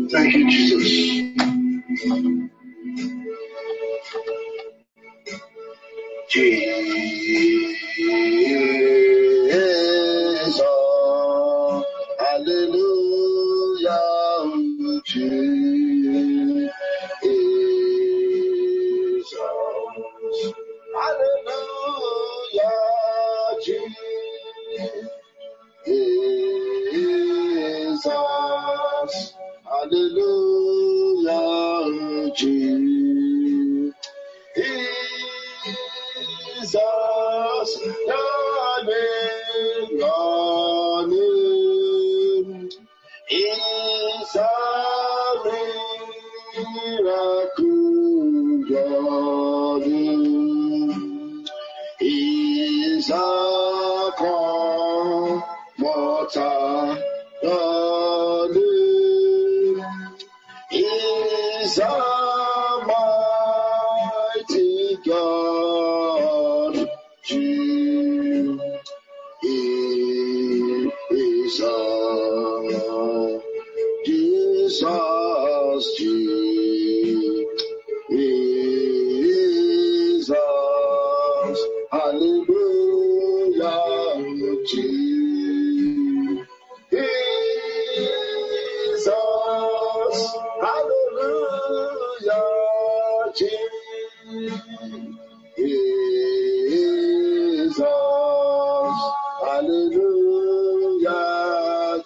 Thank you, Jesus. Jesus, hallelujah, Jesus, hallelujah, Jesus, hallelujah, Jesus, your name is a miracle. Your name is a comforter. Your name is a mighty God. Jesus, Jesus, hallelujah, Jesus, hallelujah, Jesus, hallelujah,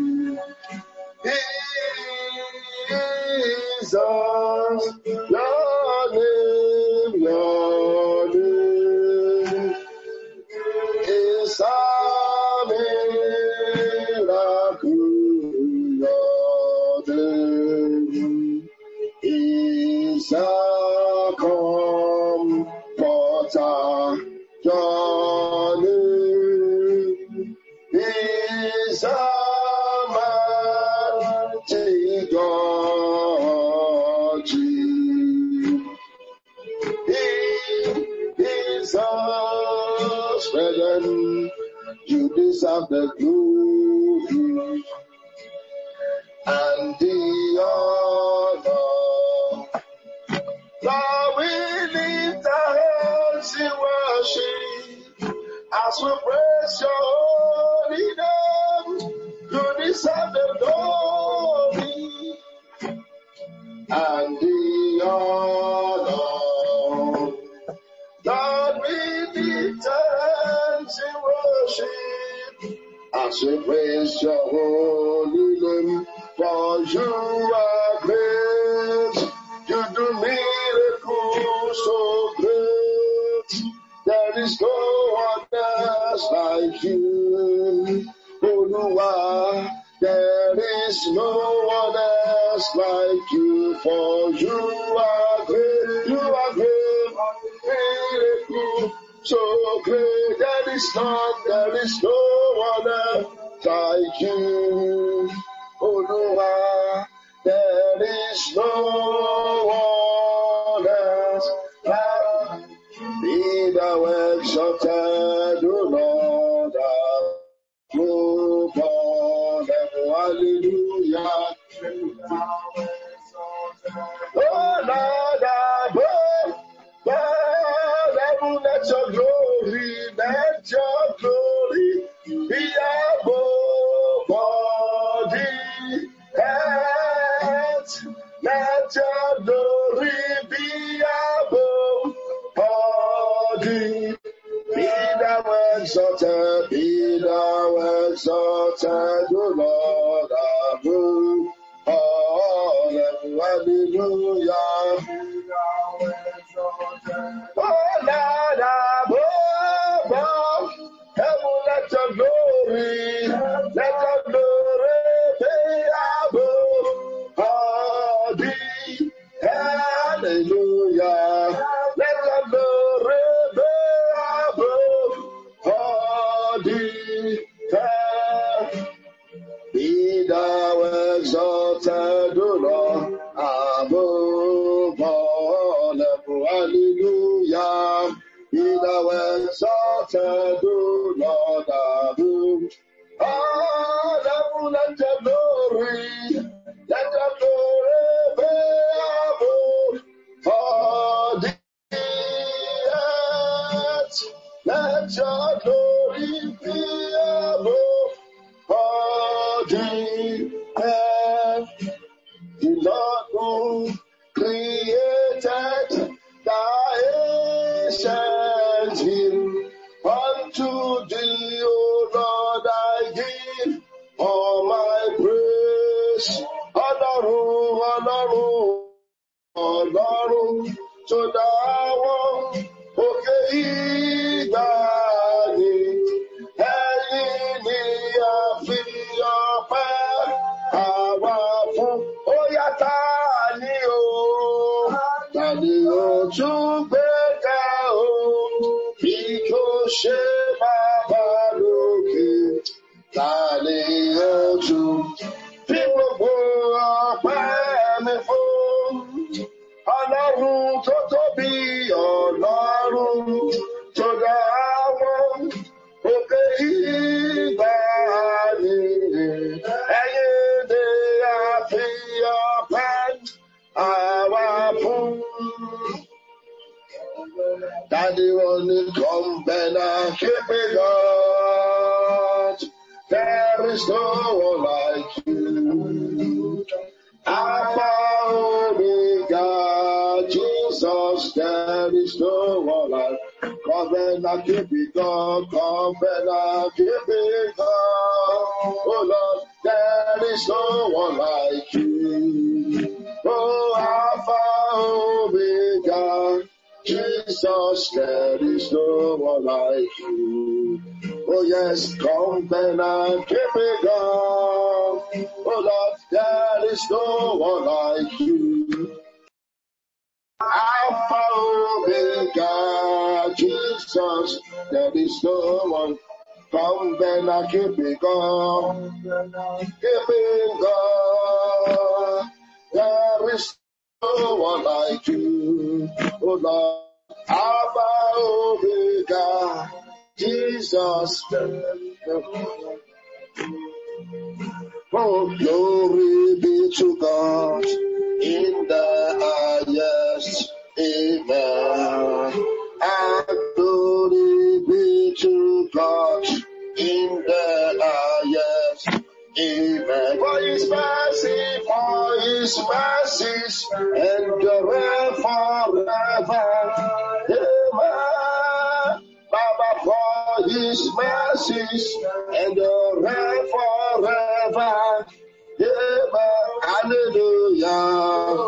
Jesus, your name is a miracle. Your name is a comforter. Your name is a mighty God. Jesus, brethren, you deserve the glory and the honor. Lord, we lift our hands in worship as we praise your holy name. You deserve the glory and the honor. Lord, we lift our hands in worship as we praise your holy name. For you are great, you do miracles so great. There is no one else like you. Oluwa, there is no one else like you. For you are great, miracle so great. There is no one else like you. Oluwa, there is no one else like you. Be thou exalted, O Lord, above all heaven. Hallelujah. Oh Lord, above all heaven, let your glory be above all the earth. Let your glory be above all the. Be thou exalted, O Lord, above all heaven. Hallelujah. Oh Lord, above all heaven, let your glory be above all the. Hallelujah. Let your glory be above all the earth. Be thou exalted, O Lord, above all heaven. Hallelujah. Be thou exalted, O Lord, above all heaven. Let your glory the Lord who created the ancient hill. Unto thee, O Lord, I give all my praise. Ọlọ́run tó dá wọn òkè ìgbàanì, ẹ̀yin ni a fi ọpẹ́ àwa fún. Ó yá, ta ni o tún gbéga o, bí kò ṣe Bàbá lókè? Ta ni o tún fi gbogbo ọpẹ́ mi fún? Ọlọ́run tó tóbi, Ọlọ́run tó dá wọn òkè ìgbàanì, ẹ̀yin ni a fi ọpẹ́ àwa fún. Daddy wanna come and keep me God. There is no one like you. Alpha Omega, Jesus, there is no one like you. Come and keep me God. Come and keep me God. Oh Lord, there is no one like you. Oh Alpha Omega, Jesus, there is no one like you. Oh yes, come and keep me God. Oh Lord, there is no one like you. Alpha Omega, Jesus, there is no one. Come and keep me God. Keep me God. There is no one like you. Oh Lord, Alpha Omega, Jesus. Oh, glory be to God in the highest. Amen. And glory be to God in the highest. Amen. For his mercies endure forever. Amen. Baba, for his mercies endure forever. Amen. Hallelujah.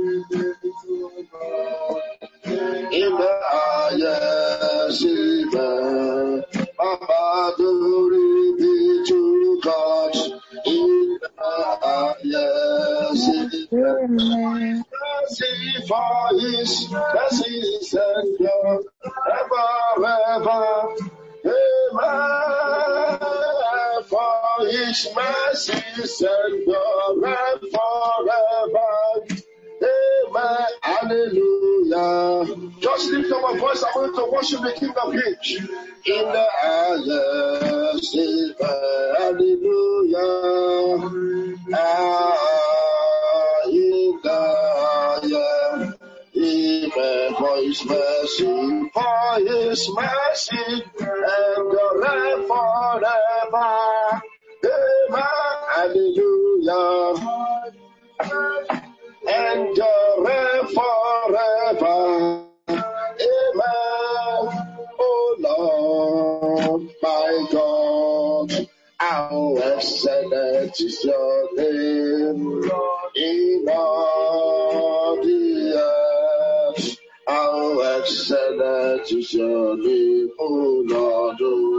In the highest, amen. Baba, glory be to God. In the highest, amen. Mercy for his mercies endure forever. Amen. For his mercies endure forever. Amen. Hallelujah. Just lift up a voice. I'm going to worship the King of Kings. In the highest. Hallelujah. In the highest. Amen. For his mercy. For his mercy. Endure forever. Amen. Hallelujah. Endure forever. Amen. Oh Lord, my God, how excellent is your name in all the earth. How excellent is your name, oh Lord,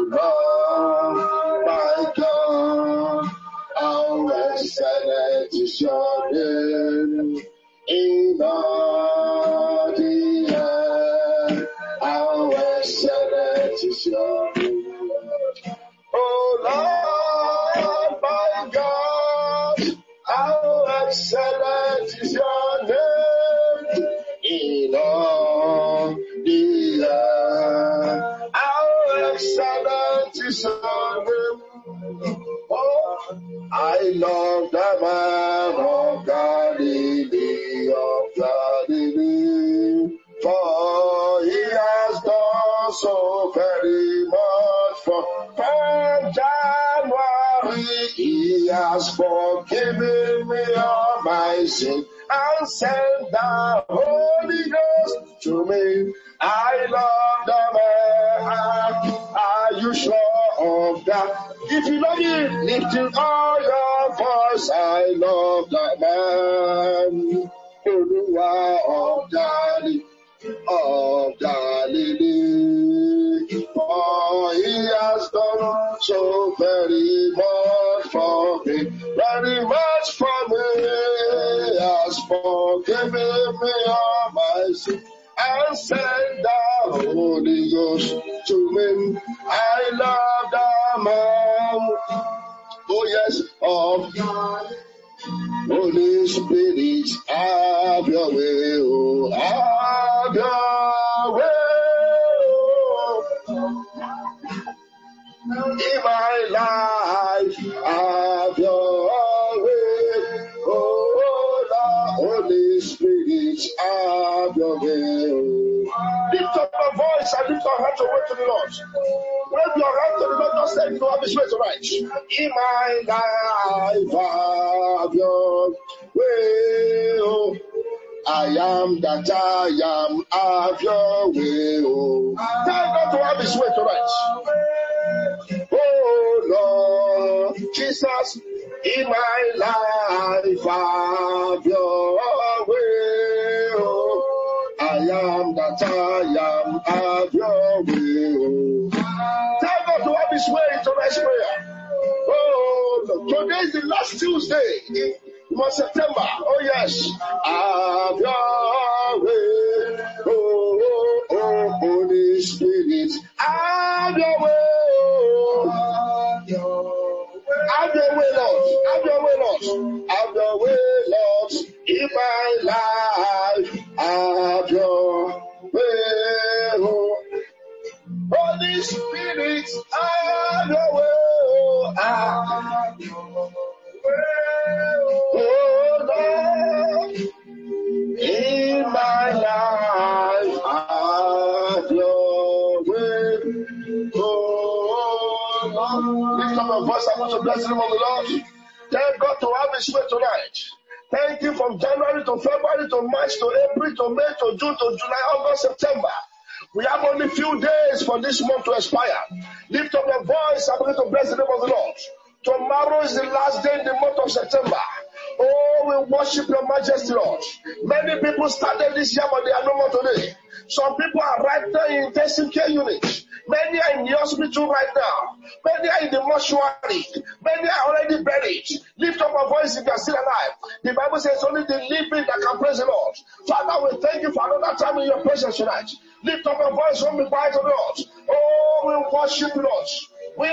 my God. How excellent is your name in all the earth. How excellent is your name. Oh Lord, my God, how excellent is your name in all the earth. How excellent is your name. Oh, I love the man of Galilee, for he has done so very much for January. He has has forgiven me all my sin and sent the Holy Ghost to me. I love the man. Are you sure of that? If you love him, lift it all your voice. I love the man. Of Galilee, for he has done so very much for me, very much for me. He has forgiven me all my sin and sent the Holy Ghost to me. I love the man. Oh yes, of God. Holy Spirit, have your way, oh, have your way, oh. In my life, have your way, oh, the Holy Spirit, have your way, oh. Lift up your voice and lift your heart away to the Lord. Wave your hand to the Lord, just say, you have his way tonight. In my life, have your way, oh. I am that I am, have your way, oh. Tell God to have his way tonight. Oh Lord, Jesus, in my life, have your way, oh. I am that I am, have your way, oh. Tell God to have his way in tonight's prayer. Oh, today is the last Tuesday in September. Oh yes, have your way. Oh, oh, oh, Holy Spirit, have your way. Oh. Have your way, Lord. Have your way, Lord. Have your way, Lord. In my life, have your way. Oh. Holy Spirit, have your way. Oh. Have your way. Oh, Lord. In my life, have your way. Oh, Lord. Lift up your voice. I want to bless the name of the Lord. Thank God to have his way tonight. Thank you from January to February to March to April to May to June to July, August, September. We have only few days for this month to expire. Lift up your voice. I'm going to bless the name of the Lord. Tomorrow is the last day in the month of September. Oh, we worship your majesty, Lord. Many people started this year, but they are no more today. Some people are right now in intensive care units. Many are in the hospital right now. Many are in the mortuary. Many are already buried. Lift up your voice if you are still alive. The Bible says only the living that can praise the Lord. Father, we thank you for another time in your presence tonight. Lift up your voice, don't be quiet to the Lord. Oh, we worship you, Lord. We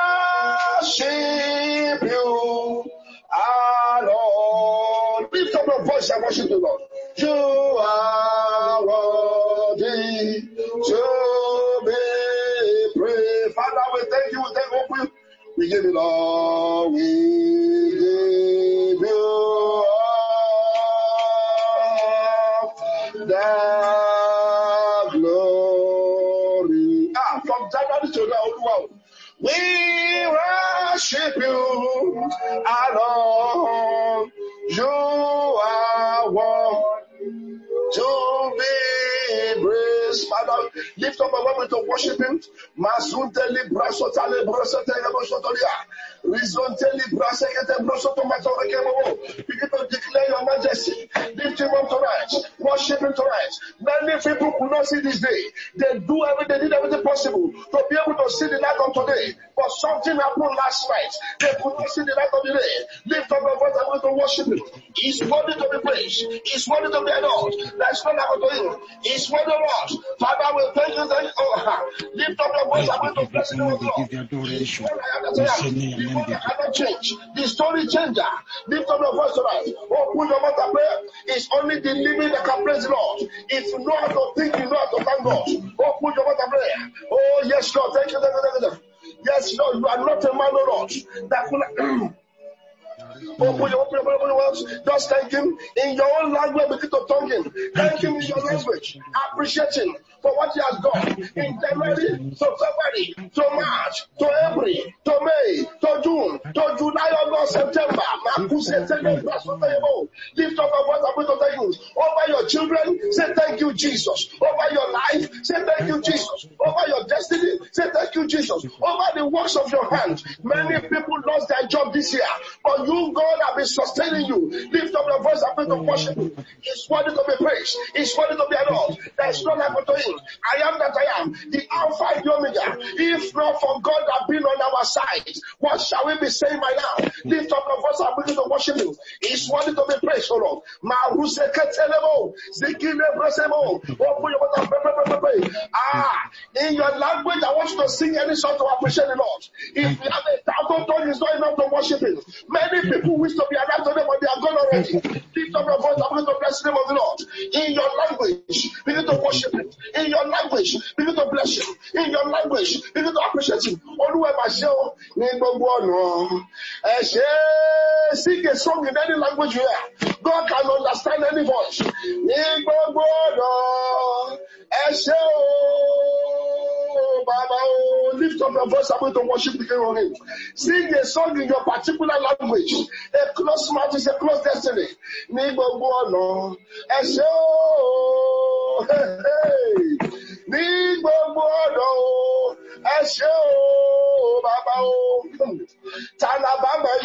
worship you, our Lord. Lift up your voice and worship the Lord. You are worthy to be praised. Father, we thank you, we thank you. We give you all, we give you all the glory. From January to now, we worship you, our Lord. You are worthy to be praised. Father, lift up a moment to worship him. Masunteli brasotale brasotele brosotolia. Rizonteli brasekete brosotomatore kemo. Begin to declare your majesty. Lift him up tonight. Worship him tonight. Many people could not see this day. They did everything possible to be able to see the light of today. But something happened last night. They could not see the light of the day. Lift up your voice and go to worship him. He's worthy to be praised. He's worthy to be adored. That's not how to him. He's worthy, Lord. Father, we thank you. Lift up your voice and go to bless the Lord. Cannot change. The story changer. Lift up your voice tonight. Open your mouth and pray. It's only the living that can praise the Lord. If you know how to think, you know how to thank God. Open your mouth and pray. Oh, yes, Lord. Thank you. Yes, Lord. You are not a man, Lord. That will Open your words. Just thank him in your own language. Begin to thank him. Thank him in your language. Appreciate him for what he has done in January to February to March to April to May to June to July, August, September. Lift up your voice and put thank you over your children. Say thank you, Jesus. Over your life, say thank you, Jesus. Over your destiny, say thank you, Jesus. Over the works of your hands. Many people lost their job this year, but you, God, have been sustaining you. Lift up your voice and put to worship him. It's worthy to be praised. It's worthy to be adored. There is no like unto him. I am that I am, the Alpha and the Omega. If not for God that been on our side, what shall we be saying by now? Lift up your voice and begin to worship him. It's worthy to be praised, O Lord. In your language, I want you to sing any song to appreciate the Lord. If you have a thousand tongues, it's not enough to worship him. Many people wish to be alive today, but they are gone already. Lift up your voice and begin to bless the name of the Lord. In your language, begin to worship him. In your language, begin to bless him. In your language, begin to appreciate him. Sing a song in any language you hear. God can understand any voice. Lift up your voice, I'm going to worship the King of Kings. Sing a song in your particular language. A close match is a close destiny. Talabama,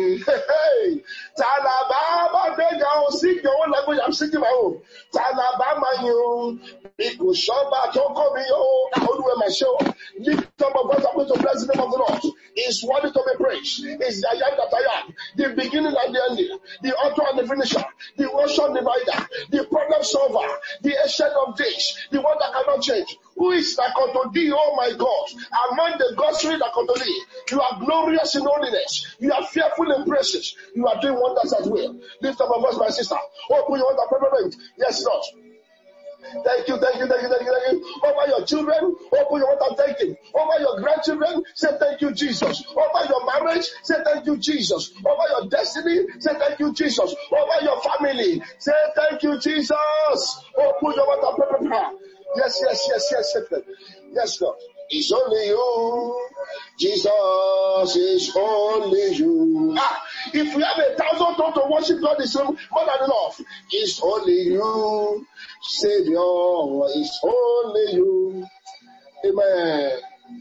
sing your own language. I'm singing my own. Talabama, people shamba toko me my show. Lift up a voice, I'm going to bless the name of the Lord. It's worthy to be praised. It's the I am that I am, the beginning and the ending, the author and the finisher, the ocean divider, the problem solver, the ancient of days, the one that cannot change. Who is like unto thee, oh my God? Among the gods who is like unto thee. You are glorious in holiness. You are fearful in praises. You are doing wonders as well. Lift up a voice, my sister. Open your want to pray. Yes, Lord. Thank you. Over your children, open your mouth and thank him. Over your grandchildren, say thank you, Jesus. Over your marriage, say thank you, Jesus. Over your destiny, say thank you, Jesus. Over your family, say thank you, Jesus. Open your mouth and pray. Yes. Yes, Lord. It's only you. Jesus is only you. If we have 1,000 tongues to worship God, is more than enough. It's only you. Savior, it's only you. Amen.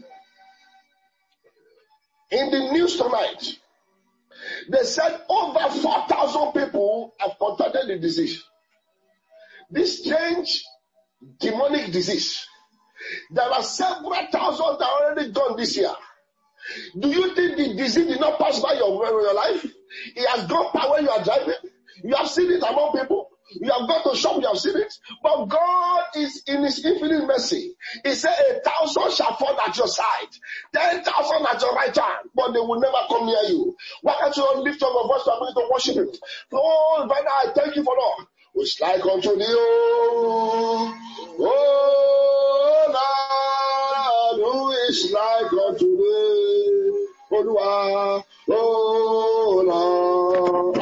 In the news tonight, they said over 4,000 people have contracted the disease. This strange demonic disease. There are several thousand that are already gone this year. Do you think the disease did not pass by your life? It has gone by when you are driving. You have seen it among people. You have gone to shop, you have seen it. But God is in his infinite mercy. He said 1,000 shall fall at your side, 10,000 at your right hand, but they will never come near you. Why can't you lift up your voice to ability to worship him? Oh, Father, I thank you for Lord. It's like unto thee, oh Lord, who is like unto thee, oh Lord,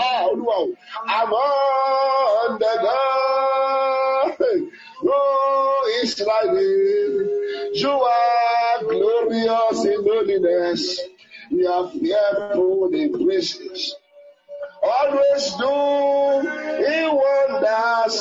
among the gods, who is like thee? You are glorious in holiness, you are fearful in praises. Always do in wonders.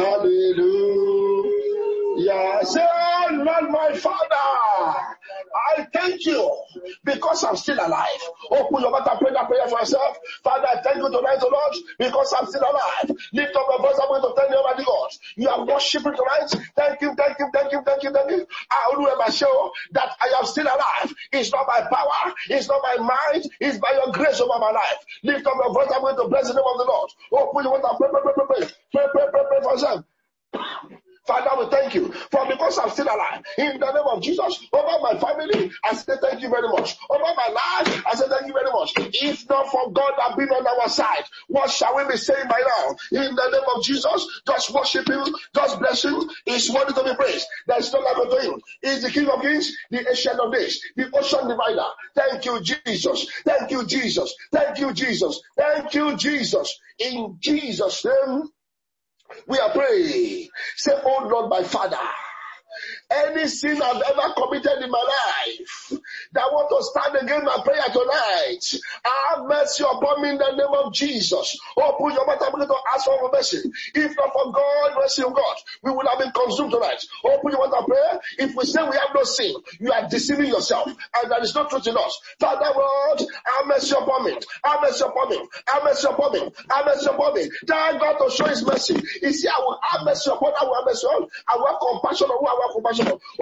Hallelujah. Say, oh Lord, my Father, I thank you because I'm still alive. Open your mouth and pray that prayer for yourself. Father, I thank you tonight, O Lord, because I'm still alive. Lift up your voice. I'm going to tell you about the God. You are worshiping tonight. Thank you. I will show that I am still alive. It's not by power. It's not by might. It's by your grace over my life. Lift up your voice. I'm going to bless the name of the Lord. Open your mouth and pray for yourself. Father, we thank you for because I'm still alive. In the name of Jesus, over my family, I say thank you very much. Over my life, I say thank you very much. If not for God that been on our side, what shall we be saying by now? In the name of Jesus, just worship him, just bless him. He's worthy to be praised. There is no like unto him. He's the King of Kings, the Ancient of Days, the Ocean Divider. Thank you, Jesus. Thank you, Jesus. Thank you, Jesus. Thank you, Jesus. In Jesus' name, we are praying. Say, oh Lord, my Father, any sin I've ever committed in my life that want to stand against my prayer tonight, have mercy upon me in the name of Jesus. Open your mouth and begin to ask for mercy. If not for God, mercy of God, we would have been consumed tonight. Open your mouth and pray. If we say we have no sin, you are deceiving yourself, and there is no truth in us. Father Lord, have mercy upon me. Have mercy upon me. Have mercy upon me. Have mercy upon me. Tell God to show his mercy. He said, I will have mercy upon, I will have mercy on, I will have compassion on who I will have compassion.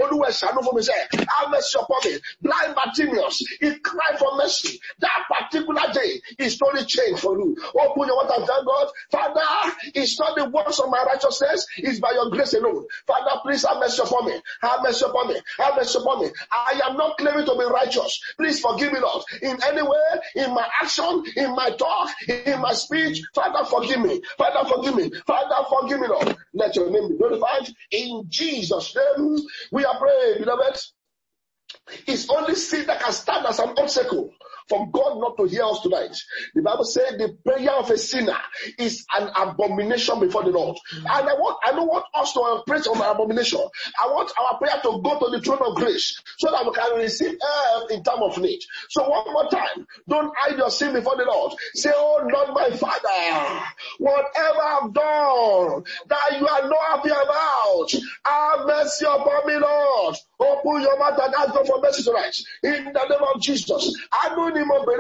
Have mercy upon me. Blind Bartimaeus, he cried for mercy. That particular day, his story changed for you. Open your mouth and thank God. Father, it's not the works of my righteousness, it's by your grace alone. Father, please have mercy upon me. Have mercy upon me. Have mercy upon me. I am not claiming to be righteous. Please forgive me, Lord. In any way, in my action, in my talk, in my speech, Father, forgive me. Father, forgive me. Father, forgive me, Lord. Let your name be glorified. In Jesus' name, we are praying, beloved. It's only sin that can stand as an obstacle for God not to hear us tonight. The Bible says the prayer of a sinner is an abomination before the Lord. And I don't want us to pray on our abomination. I want our prayer to go to the throne of grace so that we can receive help in time of need. So one more time, don't hide your sin before the Lord. Say, oh Lord, my Father, whatever I've done that you are not happy about, have mercy upon me, Lord. Open your mouth and ask God for mercy tonight. In the name of Jesus. Ask God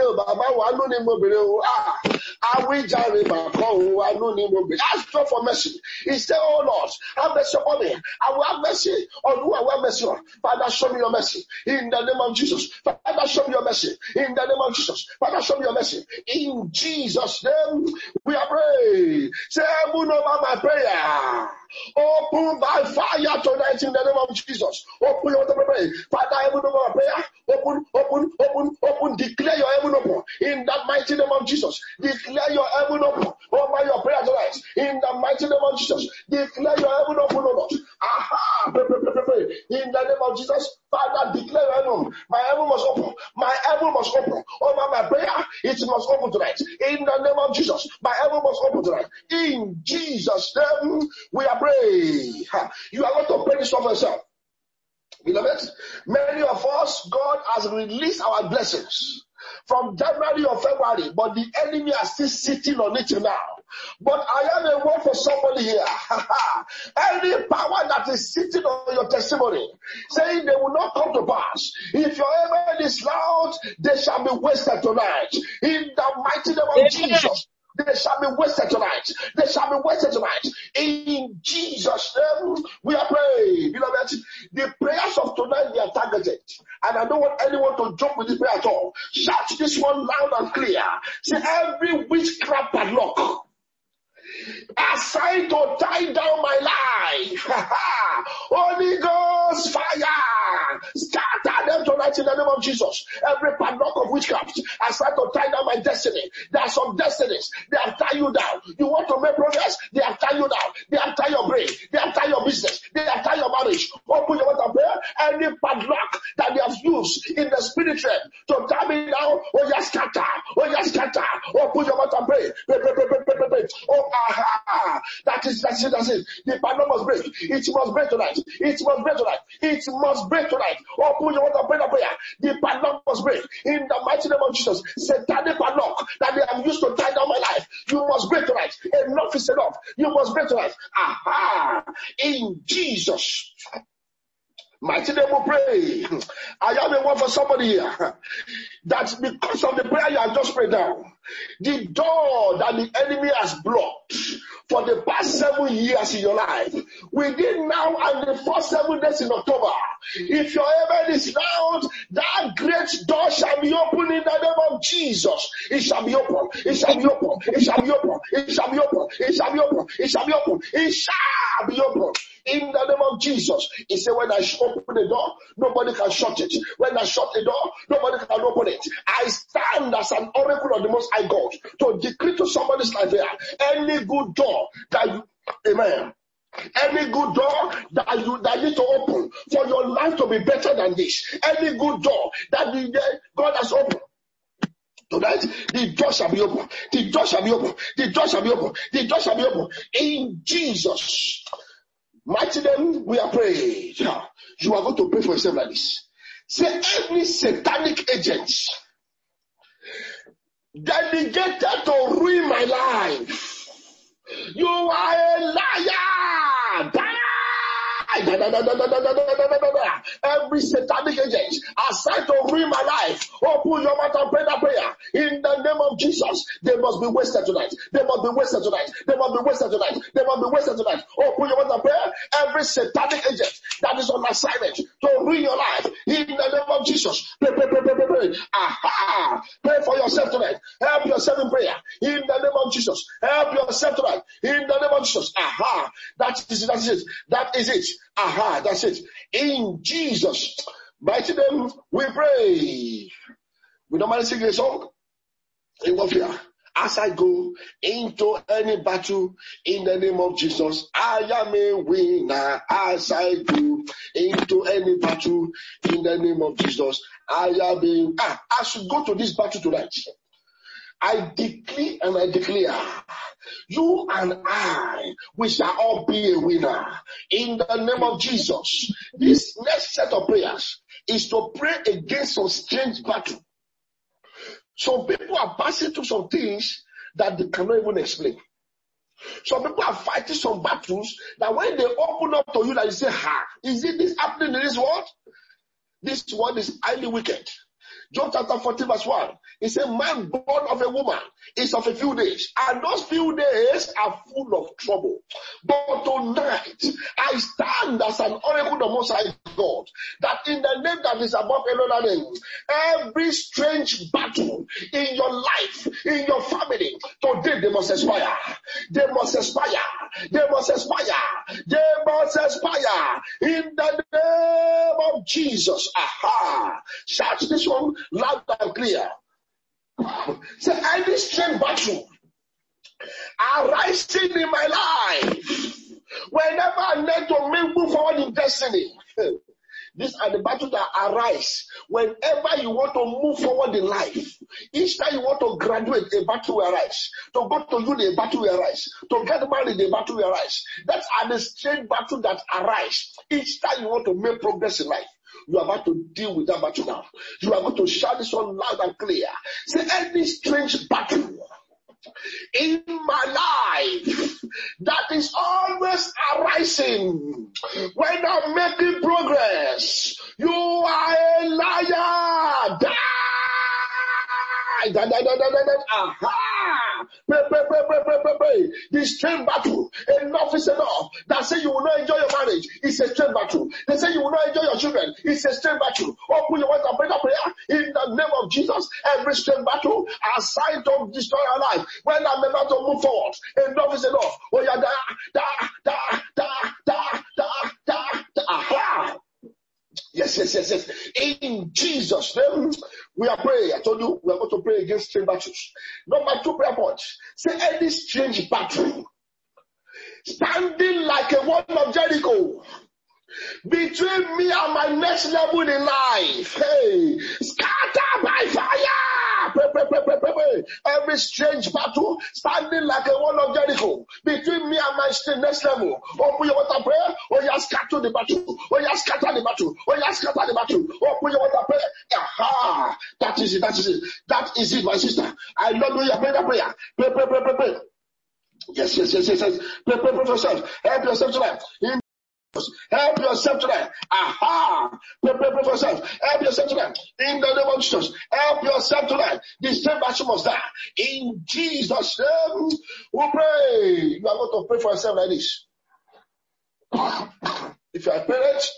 for mercy. He said, oh Lord, have mercy upon me. I will have mercy on who I will have mercy on. Father, show me your mercy. In the name of Jesus. Father, show me your mercy. In the name of Jesus. Father, show me your mercy. In Jesus' name, we are praying. Say, heaven over my prayer. Open by fire tonight in the name of Jesus. Open your prayer. Father, heaven over my prayer. Open. Declare your heaven open. In that mighty name of Jesus. Declare your heaven open over your prayer tonight. In the mighty name of Jesus. Declare your heaven open, O Lord. Aha. Pray. In the name of Jesus. Father, declare your heaven. My heaven must open. My heaven must open. Over my prayer, it must open tonight. In the name of Jesus. My heaven must open tonight. In Jesus' name, we are praying. You are going to pray this for yourself. Beloved, many of us, God has released our blessings from January or February, but the enemy are still sitting on it now. But I have a word for somebody here. Any power that is sitting on your testimony, saying they will not come to pass. If your amen is loud, they shall be wasted tonight. In the mighty name of Jesus. They shall be wasted tonight. They shall be wasted tonight. In Jesus' name, we are praying. Beloved, the prayers of tonight, they are targeted. And I don't want anyone to joke with this prayer at all. Shout this one loud and clear. Say, every witchcraft padlock assigned to tie down my life. Holy Ghost fire. Scatter them tonight in the name of Jesus. Every padlock of witchcraft assigned to tie down my destiny. There are some destinies. They have tied you down. You want to make progress? They have tied you down. They have tied your brain. They have tied your business. They have tied your marriage. Open your mouth and pray. Any padlock that they have used in the spirit realm to tie me down, oh yes, scatter. Oh yes, scatter. Open your mouth and pray. Pray. Oh, That's it. The padlock must break. It must break tonight. It must break tonight. Open your mouth and pray the prayer. The padlock must break. In the mighty name of Jesus. Satanic padlock that they have used to tie down my life. You must break tonight. Enough is enough. You must break tonight. In Jesus' mighty name we pray. I have a word for somebody here. That because of the prayer you have just prayed down, the door that the enemy has blocked for the past 7 years in your life, within now and the first 7 days in October, if your amen is loud, that great door shall be opened in the name of Jesus. It shall be open. It shall be open. It shall be open. It shall be open. It shall be open. It shall be open. It shall shall be opened. In the name of Jesus. He said, when I open the door, nobody can shut it. When I shut the door, nobody can open it. I stand as an oracle of the Most High God to decree to somebody's life here, any good door that you, amen, any good door that need to open for your life to be better than this, any good door that God has opened tonight, the door shall be open. The door shall be open. The door shall be open. The door shall be open. In Jesus' mighty name, we are praying. You are going to pray for yourself like this. Say, any satanic agent delegated to ruin my life, you are a liar. Every satanic agent assigned to ruin my life, open your mouth and pray that prayer. In the name of Jesus, they must be wasted tonight. They must be wasted tonight. They must be wasted tonight. They must be wasted tonight. Open your mouth and pray. Every satanic agent that is on assignment to ruin your life, in the name of Jesus, pray, pray, pray, pray, pray, pray. Aha! Pray for yourself tonight. Help yourself in prayer. In the name of Jesus, help yourself tonight. In the name of Jesus, aha! That is it. That is it. That is it. Aha, that's it. In Jesus' mighty name, we pray. We normally sing a song in warfare. As I go into any battle in the name of Jesus, I am a winner. As I go into any battle in the name of Jesus, I am a... I should go to this battle tonight. I decree and I declare, you and I, we shall all be a winner. In the name of Jesus. This next set of prayers is to pray against some strange battle. Some people are passing through some things that they cannot even explain. Some people are fighting some battles that when they open up to you, that you say, is it this happening in this world? This world is highly wicked. John chapter 14 verse 1. He said, man born of a woman is of a few days, and those few days are full of trouble. But tonight, I stand as an oracle of the Most High God, that in the name that is above another name, every strange battle in your life, in your family, today they must expire. They must expire. They must expire. They must expire. In the name of Jesus. Aha. Shout this one loud and clear. Say, any strange battle arising in my life, whenever I need to move forward in destiny, these are the battles that arise whenever you want to move forward in life. Each time you want to graduate, a battle will arise. To go to uni, a battle will arise. To get married, a battle will arise. That's the strange battle that arise. Each time you want to make progress in life, you are about to deal with that battle now. You are going to shout this one loud and clear. Say, any strange battle in my life that is always arising when I'm making progress, you are a liar. Die. Aha! Pray. This strange battle, enough is enough. That say you will not enjoy your marriage, it's a strange battle. They say you will not enjoy your children, it's a strange battle. Open your mouth and pray that prayer in the name of Jesus. Every strange battle assigned to destroy our life. When I'm about to move forward, enough is enough. Oh yeah, aha! Yes. In Jesus' name, we are praying. I told you we are going to pray against strange battles. Number 2 prayer point. Say, any strange battle standing like a wall of Jericho between me and my next level in life. Hey, scatter by fire. Pray. Every strange battle standing like a wall of Jericho between me and my next level. Open your water prayer. Oh, you scatter the battle. Oh, you scatter the battle. Oh, you scatter the battle. Open your water prayer. Aha. That is it. That is it, my sister. I love you. Pray that prayer. Pray. Yes. Pray for yourself. Help yourself tonight. Help yourself tonight. Aha. Pray for yourself. Help yourself tonight. In the name of Jesus. Help yourself tonight. This same battle must die. In Jesus' name, we pray. You are going to pray for yourself like this. If you are a parent,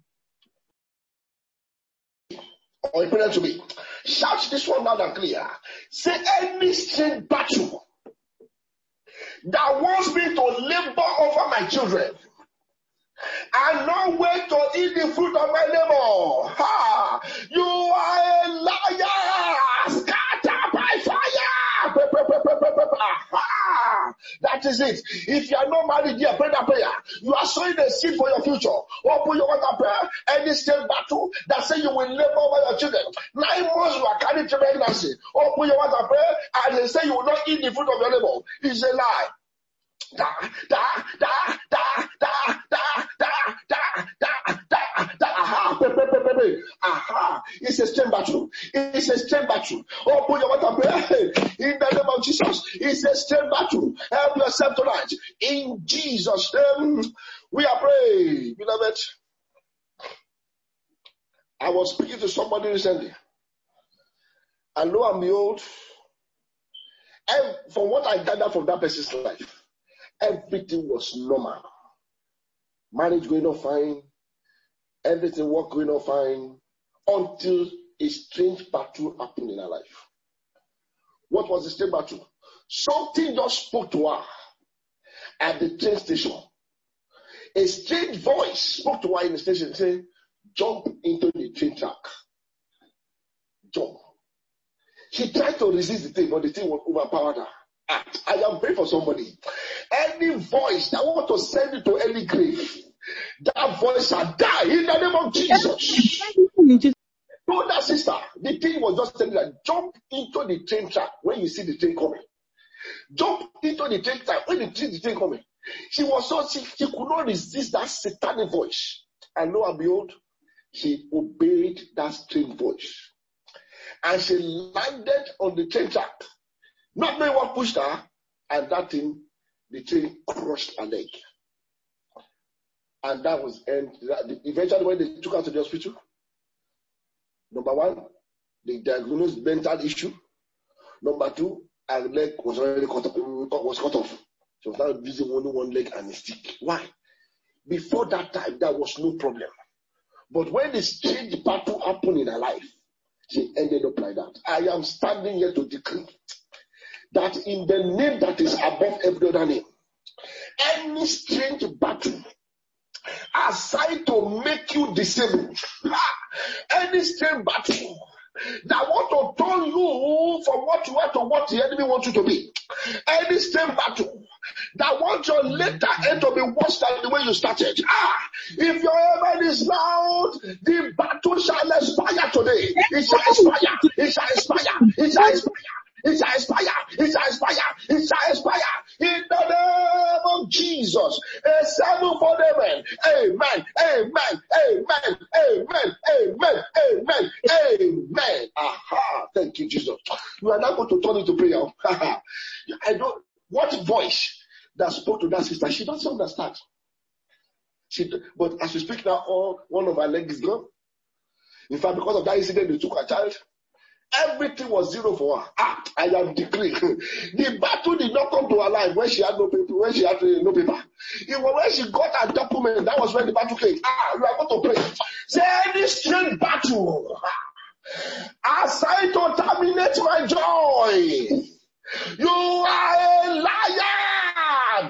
or a parent to be, shout this one loud and clear. Say, any strange battle that wants me to labor over my children, and not wait to eat the fruit of my labor. Ha! You are a liar. Scatter by fire. Ha! That is it. If you are not married yet, pray that prayer. You are sowing a seed for your future. Open your water prayer. Any state battle that say you will labor over your children. 9 months you are carrying pregnancy. Open your water prayer and they say you will not eat the fruit of your labor. It's a lie. Aha. It's a strange battle. It's a strange battle. Open your water prayer in the name of Jesus. It's a strange battle. Help yourself tonight. In Jesus' name, we are praying. Beloved, I was speaking to somebody recently, and lo and behold, and from what I gathered from that person's life, everything was normal. Marriage going on fine. Everything work going on fine. Until a strange battle happened in her life. What was the strange battle? Something just spoke to her at the train station. A strange voice spoke to her in the station saying, jump into the train track. Jump. She tried to resist the thing, but the thing was overpowered her. I am praying for somebody. Any voice that want to send you to any grave, that voice shall die in the name of Jesus. Told that sister, the thing was just telling her, jump into the train track when you see the train coming. Jump into the train track when you see the train coming. She was so sick, she could not resist that satanic voice. And lo and behold, she obeyed that strange voice. And she landed on the train track. Not knowing what pushed her, and that thing, the train crushed her leg. And that was, and eventually when they took her to the hospital, number one, they diagnosed mental issue. Number two, her leg was already cut off. She was now using only one leg and a stick. Why? Before that time, there was no problem. But when the strange battle happened in her life, she ended up like that. I am standing here to decree that in the name that is above every other name, any strange battle assigned to make you disabled, any strange battle that want to turn you from what you are to what the enemy wants you to be, any strange battle that want your later end to be worse than the way you started. If your amen is loud, the battle shall expire today. It shall expire. It shall expire. It shall expire. It shall expire. It shall expire. It shall expire. In the name of Jesus. A 7-fold amen. Amen. Amen. Amen. Amen. Amen. Amen. Amen. Aha. Thank you, Jesus. You are not going to turn into prayer. I don't. What voice that spoke to that sister? She doesn't understand. But as we speak now, one of her legs is gone. In fact, because of that incident, they took her child. Everything was zero for her. I am declaring. The battle did not come to her life when she had no paper. When she had no paper, it was when she got her document. That was when the battle came. You are going to pray. Say any strange battle assigned to terminate my joy. You are a liar.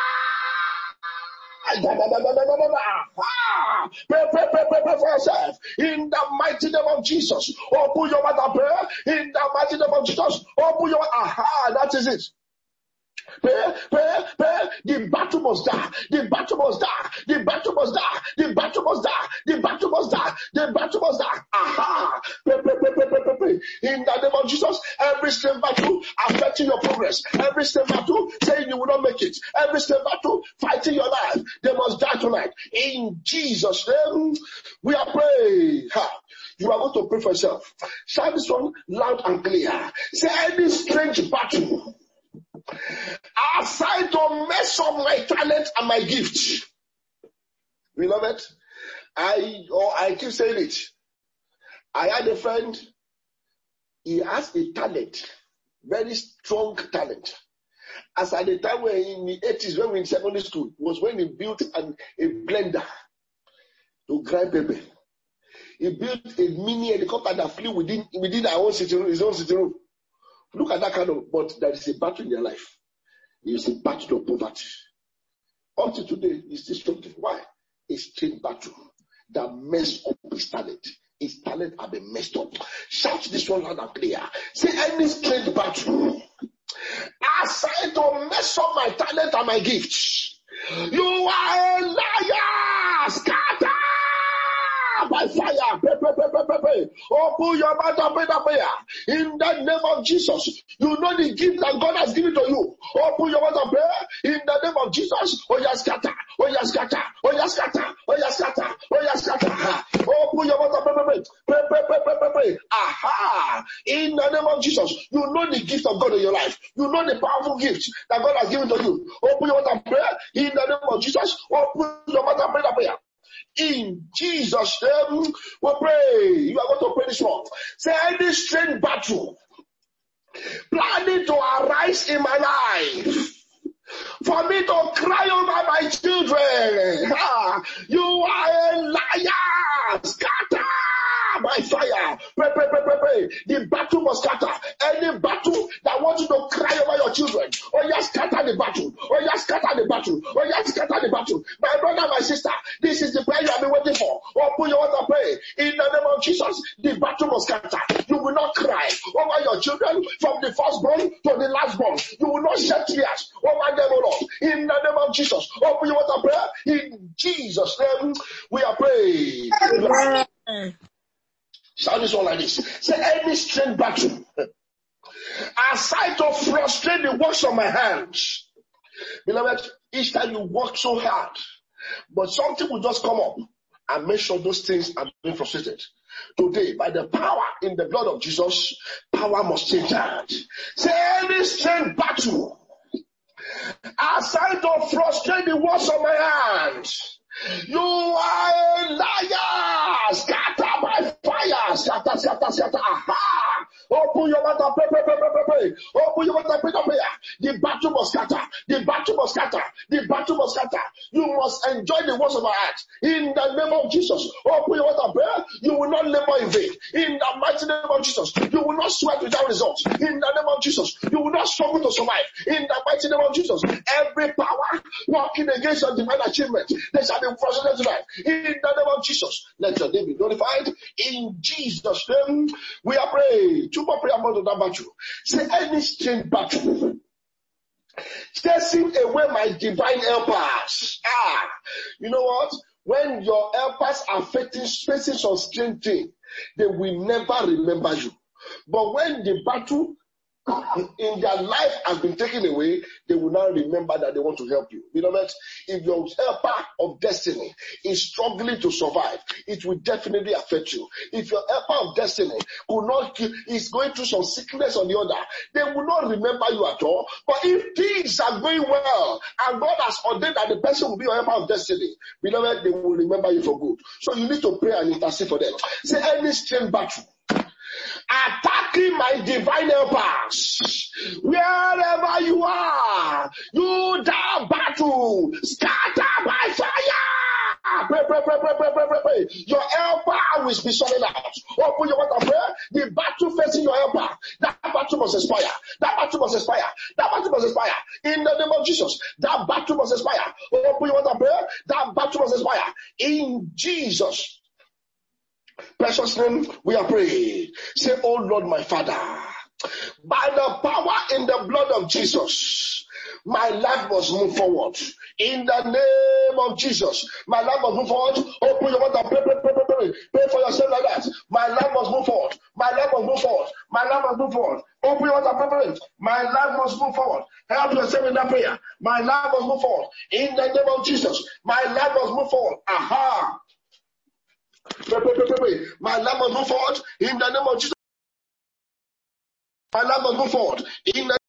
Pray for yourself in the mighty name of Jesus. Open your mouth prayer in the mighty name of Jesus. Open your that is it. Pray. The battle must die. The battle must die. The battle must die. The battle must die. The battle must die. The battle must die. Pray. In the name of Jesus, every strange battle affecting your progress. Every strange battle saying you will not make it. Every strange battle fighting your life. They must die tonight. In Jesus' name, we are praying. You are going to pray for yourself. Shout this one loud and clear. Say any strange battle assigned to mess up my talent and my gift. Beloved, I keep saying it. I had a friend, he has a talent, very strong talent. As at the time when in the 80s, when we were in secondary school, was when he built a blender to grind pepper. He built a mini helicopter that flew within our own sitting room, his own sitting room. Look at that kind of, but there is a battle in your life. It is a battle of poverty. Up to today, he's still struggling. Why? a strange battle that messed up his talent. His talent have been messed up. Shout this one loud and clear. Say, any strange battle assigned to mess up my talent and my gifts, you are a liar. Scatter by fire. Pray. Open your mouth and pray that prayer. In the name of Jesus. You know the gift that God has given to you. Open your mouth and pray. In the name of Jesus. Oh yes, scatter. Oh yes, scatter. Oh yes, scatter. Oh yes, scatter. Oh yes, scatter. Open your mouth and pray. Aha. In the name of Jesus. You know the gift of God in your life. You know the powerful gift that God has given to you. Open your mouth and pray. In the name of Jesus. Open your mouth and pray that prayer. In Jesus' name, we pray. You are going to pray this one. Say, any strange battle planning to arise in my life for me to cry over my children. You are a liar. Scatter by fire. Pray. The battle must scatter. Any battle that wants you to cry over your children. Oh yes, scatter the battle. Oh yes, scatter the battle. Oh yes, scatter the battle. My brother, my sister, this is the prayer you have been waiting for. Open your mouth and pray. In the name of Jesus, the battle must scatter. You will not cry over your children from the firstborn to the lastborn. You will not shed tears over them, oh Lord. In the name of Jesus, open your mouth and pray. In Jesus' name, we are praying. Shout this one like this. Say, any strange battle aside to frustrate the works of my hands. Beloved, each time you work so hard, but something will just come up and make sure those things are being frustrated. Today, by the power in the blood of Jesus, power must change hands. Say, any strange battle aside to frustrate the works of my hands. You are a liar. Scatter by fire. Scatter. Aha. Open your mouth and pray. Open your mouth and pray. The battle must scatter. The battle must scatter. The battle must scatter. You must enjoy the words of my heart. In the name of Jesus. Open your mouth and pray. You will not labor in vain. In the mighty name of Jesus. You will not sweat without results. In the name of Jesus. You will not struggle to survive. In the mighty name of Jesus. Every power working against your divine achievement, they shall be frustrated tonight. In the name of Jesus. Let your name be glorified. In Jesus' name, we are praying. Two more prayer points of that battle. Say, any strange battle chasing away my divine helpers. You know what? When your helpers are facing some strange thing, they will never remember you. But when the battle in their life has been taken away, they will now remember that they want to help you. Beloved, if your helper of destiny is struggling to survive, it will definitely affect you. If your helper of destiny is going through some sickness or the other, they will not remember you at all. But if things are going well and God has ordained that the person will be your helper of destiny, beloved, they will remember you for good. So you need to pray and intercede for them. Say, any strange battle attacking my divine helpers, wherever you are, you that battle, scatter by fire. Pray. Your helper will be sorted out. Open your mouth and pray. The battle facing your helper, that battle must expire. That battle must expire. That battle must expire. In the name of Jesus, that battle must expire. Open your mouth and pray. That battle must expire. In Jesus' precious name, we are praying. Say, oh Lord, my Father, by the power in the blood of Jesus, my life must move forward. In the name of Jesus, my life must move forward. Open your mouth and pray. Pray for yourself like that. My life must move forward. My life must move forward. My life must move forward. Open your mouth and pray. My life must move forward. Help yourself in that prayer. My life must move forward. In the name of Jesus, my life must move forward. Aha. Pray. My life must move forward. In the name of Jesus, my life must move forward. In the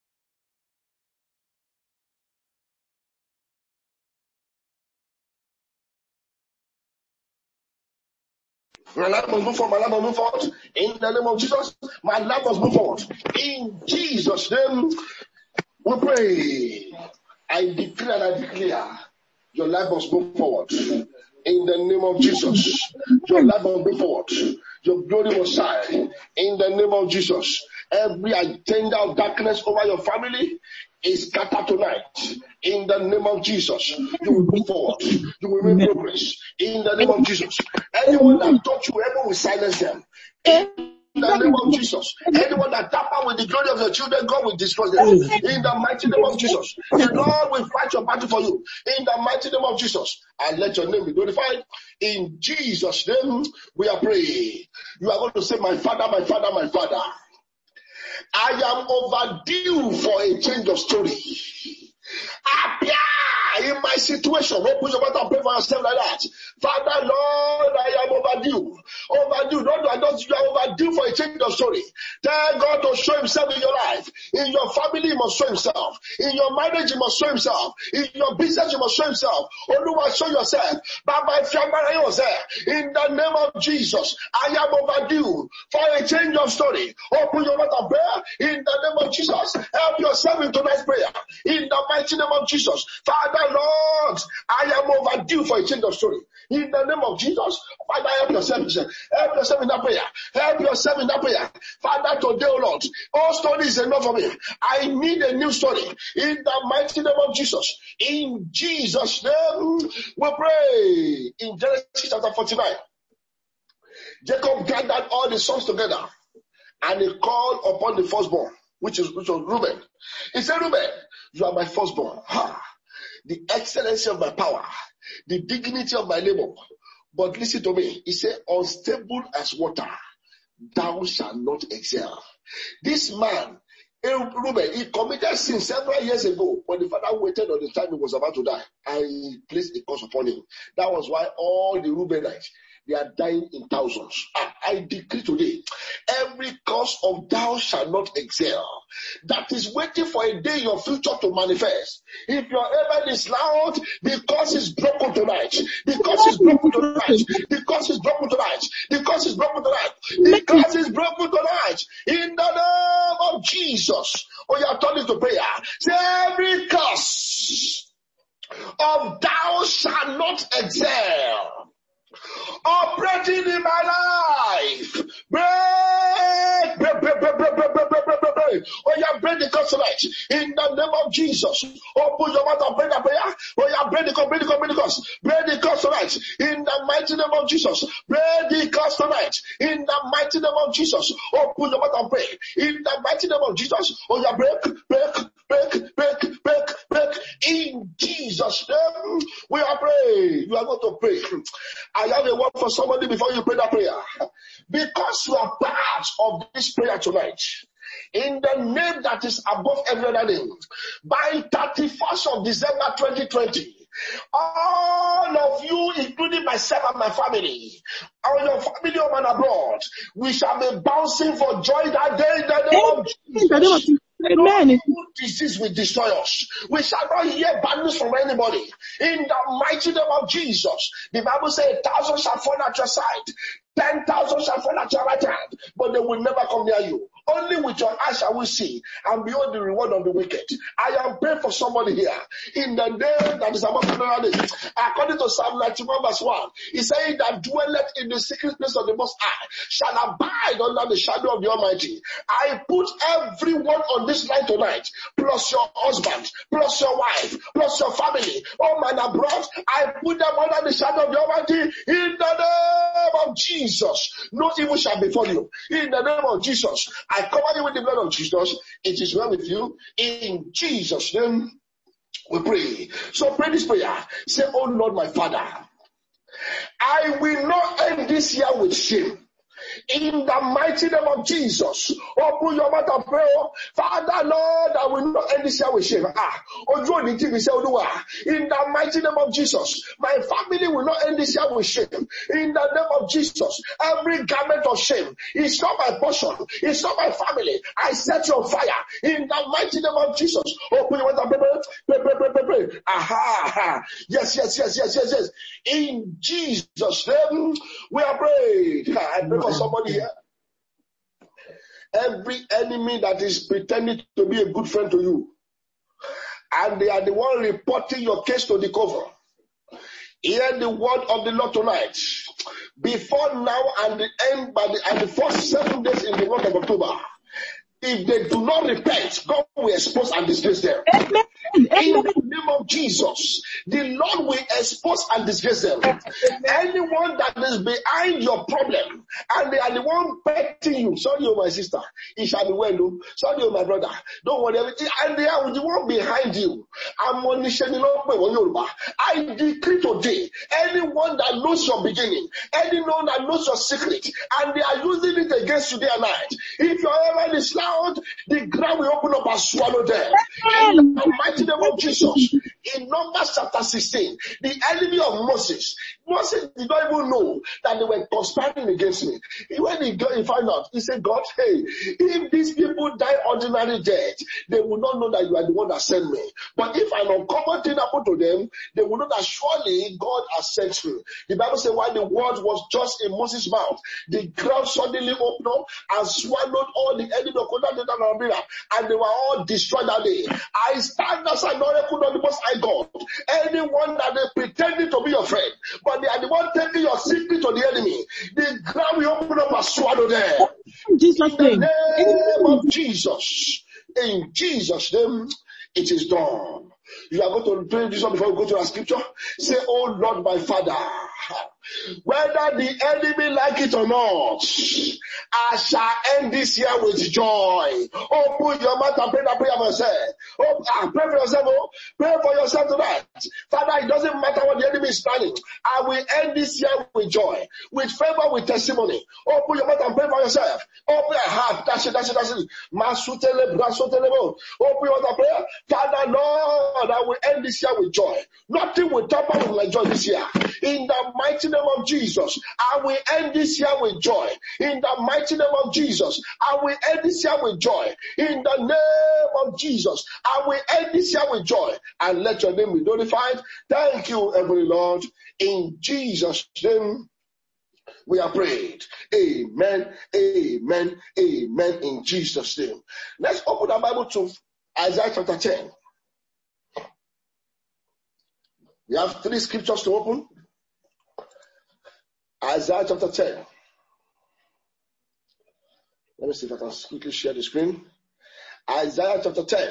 My life must move forward. My life must move forward. In the name of Jesus, my life must move forward. In Jesus' name, we pray. I decree and I declare, your life must move forward. In the name of Jesus, your life must move forward. Your glory must shine. In the name of Jesus, every agenda of darkness over your family is scattered tonight. In In the name of Jesus, you will move forward. You will make progress. In the name of Jesus. Anyone that thought you ever will silence them. In the name of Jesus. Anyone that tamper with the glory of your children, God will destroy them. In the mighty name of Jesus. The Lord will fight your battle for you. In the mighty name of Jesus. And let your name be glorified. In Jesus' name, we are praying. You are going to say, my Father, my Father, my Father. I am overdue for a change of story. Appear in my situation. Open your mouth and pray for yourself like that. Father, Lord, I am overdue. Overdue. Don't you are overdue for a change of story. Tell God to show himself in your life. In your family, he must show himself. In your marriage, he must show himself. In your business, he must show himself. Oluwa, show yourself. Baba, in the name of Jesus, I am overdue for a change of story. Open your mouth and pray. In the name of Jesus, help yourself in tonight's prayer. In the mighty name of Jesus, Father, Lord, I am overdue for a change of story. In the name of Jesus, Father, help yourself. Help yourself in that prayer. Help yourself in that prayer. Father, today, oh Lord, all story is enough for me. I need a new story. In the mighty name of Jesus. In Jesus' name, we pray. In Genesis chapter 49, Jacob gathered all the sons together and he called upon the firstborn, which was Reuben. He said, Reuben, you are my firstborn. The excellency of my power, the dignity of my labor. But listen to me. He said, unstable as water, thou shalt not excel. This man, Reuben, he committed sin several years ago when the father waited on the time he was about to die. And he placed a curse upon him. That was why all the Reubenites, they are dying in thousands. I decree today, every curse of thou shalt not excel, that is waiting for a day in your future to manifest. If your amen is loud, the curse is broken tonight. The curse is broken tonight. The curse is broken tonight. The curse is broken tonight. The curse is broken tonight. In the name of Jesus. Oh, you are turning to prayer. Say, every curse of thou shalt not excel operating in my life, break. Oh, yeah, break the curse tonight. In the name of Jesus. Open your mouth and pray the prayer. Oh, yeah, break the curse. Break the curse tonight. In the mighty name of Jesus. Break the curse tonight. In the mighty name of Jesus. Open your mouth and pray. In the mighty name of Jesus. Oh, yeah, break. In Jesus' name, we are praying. You are going to pray. I have a word for somebody before you pray that prayer. Because you are part of this prayer tonight, in the name that is above every other name, by 31st of December 2020, all of you, including myself and my family, or your family home and abroad, we shall be bouncing for joy that day in the name of Jesus. Amen. No disease will destroy us. We shall not hear bad news from anybody. In the mighty name of Jesus. The Bible says 1,000 shall fall at your side, 10,000 shall fall at your right hand, but they will never come near you. Only with your eyes shall we see and behold the reward of the wicked. I am praying for somebody here. In the name that is above every name. According to Psalm 91 verse 1, he said that dwelleth in the secret place of the Most High shall abide under the shadow of the Almighty. I put everyone on this line tonight, plus your husband, plus your wife, plus your family, home and abroad. I put them under the shadow of the Almighty in the name of Jesus. No evil shall befall you. In the name of Jesus. I cover you with the blood of Jesus. It is well with you. In Jesus' name we pray. So pray this prayer. Say, oh Lord, my Father, I will not end this year with shame. In the mighty name of Jesus, open your mouth and pray. Father, Lord, I will not end this year with shame. In the mighty name of Jesus, my family will not end this year with shame. In the name of Jesus, every garment of shame is not my portion. It's not my family. I set you on fire. In the mighty name of Jesus, open your mouth and pray. Aha. Yes. In Jesus' name, we are prayed. I pray for somebody here. Every enemy that is pretending to be a good friend to you, and they are the one reporting your case to the cover, hear the word of the Lord tonight. Before now and the end, and the first 7 days in the month of October, if they do not repent, God will expose and disgrace them. Amen. In Amen. the name of Jesus, the Lord will expose and disgrace them. Anyone that is behind your problem and they are the one petting you, sorry, my sister, it shall be well. Sorry, my brother, don't worry, everything, and they are the one behind you. I decree today, anyone that knows your beginning, anyone that knows your secret, and they are using it against you day and night, if your heaven is loud, the ground will open up and swallow them. In the mighty name of Jesus, in Numbers chapter 16, the enemy of Moses did not even know that they were conspiring against me. When he found out, he said, God, hey, if these people die ordinary death, they will not know that you are the one that sent me. But if an uncommon thing happened to them, they will know that surely God has sent me. The Bible says, while the word was just in Moses' mouth, the ground suddenly opened up and swallowed all the enemy of Kodan, and they were all destroyed that day. I stand as an oracle of the Most High God. Anyone that they pretending to be your friend, but they are the one taking your secret to the enemy, the ground will open up and swallow them. Jesus' In name. the name of Jesus. In Jesus' name, it is done. You are going to pray this one before we go to our scripture. Say, oh Lord, my Father, whether the enemy like it or not, I shall end this year with joy. Open your mouth and pray that prayer for yourself. Pray for yourself. Pray for yourself tonight. Father, it doesn't matter what the enemy is planning. I will end this year with joy, with favor, with testimony. Open your mouth and pray for yourself. Open your heart. That's it. Open your mouth and pray. Father, Lord, I will end this year with joy. Nothing will tamper with my joy this year. In the mighty name of Jesus, I will end this year with joy. In the mighty name of Jesus, I will end this year with joy. In the name of Jesus, I will end this year with joy. And let your name be glorified. Thank you, Heavenly Lord. In Jesus' name, we are prayed. Amen, amen, amen. In Jesus' name. Let's open the Bible to Isaiah chapter 10. We have 3 scriptures to open. Isaiah chapter 10. Let me see if I can quickly share the screen. Isaiah chapter 10.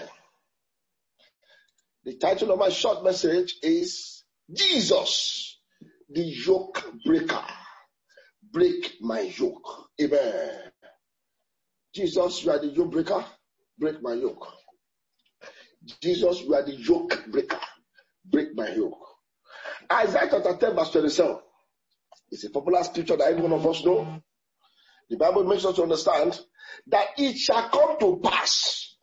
The title of my short message is Jesus, the yoke breaker. Break my yoke. Amen. Jesus, you are the yoke breaker. Break my yoke. Jesus, you are the yoke breaker. Break my yoke. Isaiah chapter 10 verse 27. It's a popular scripture that every one of us know. The Bible makes us understand that it shall come to pass.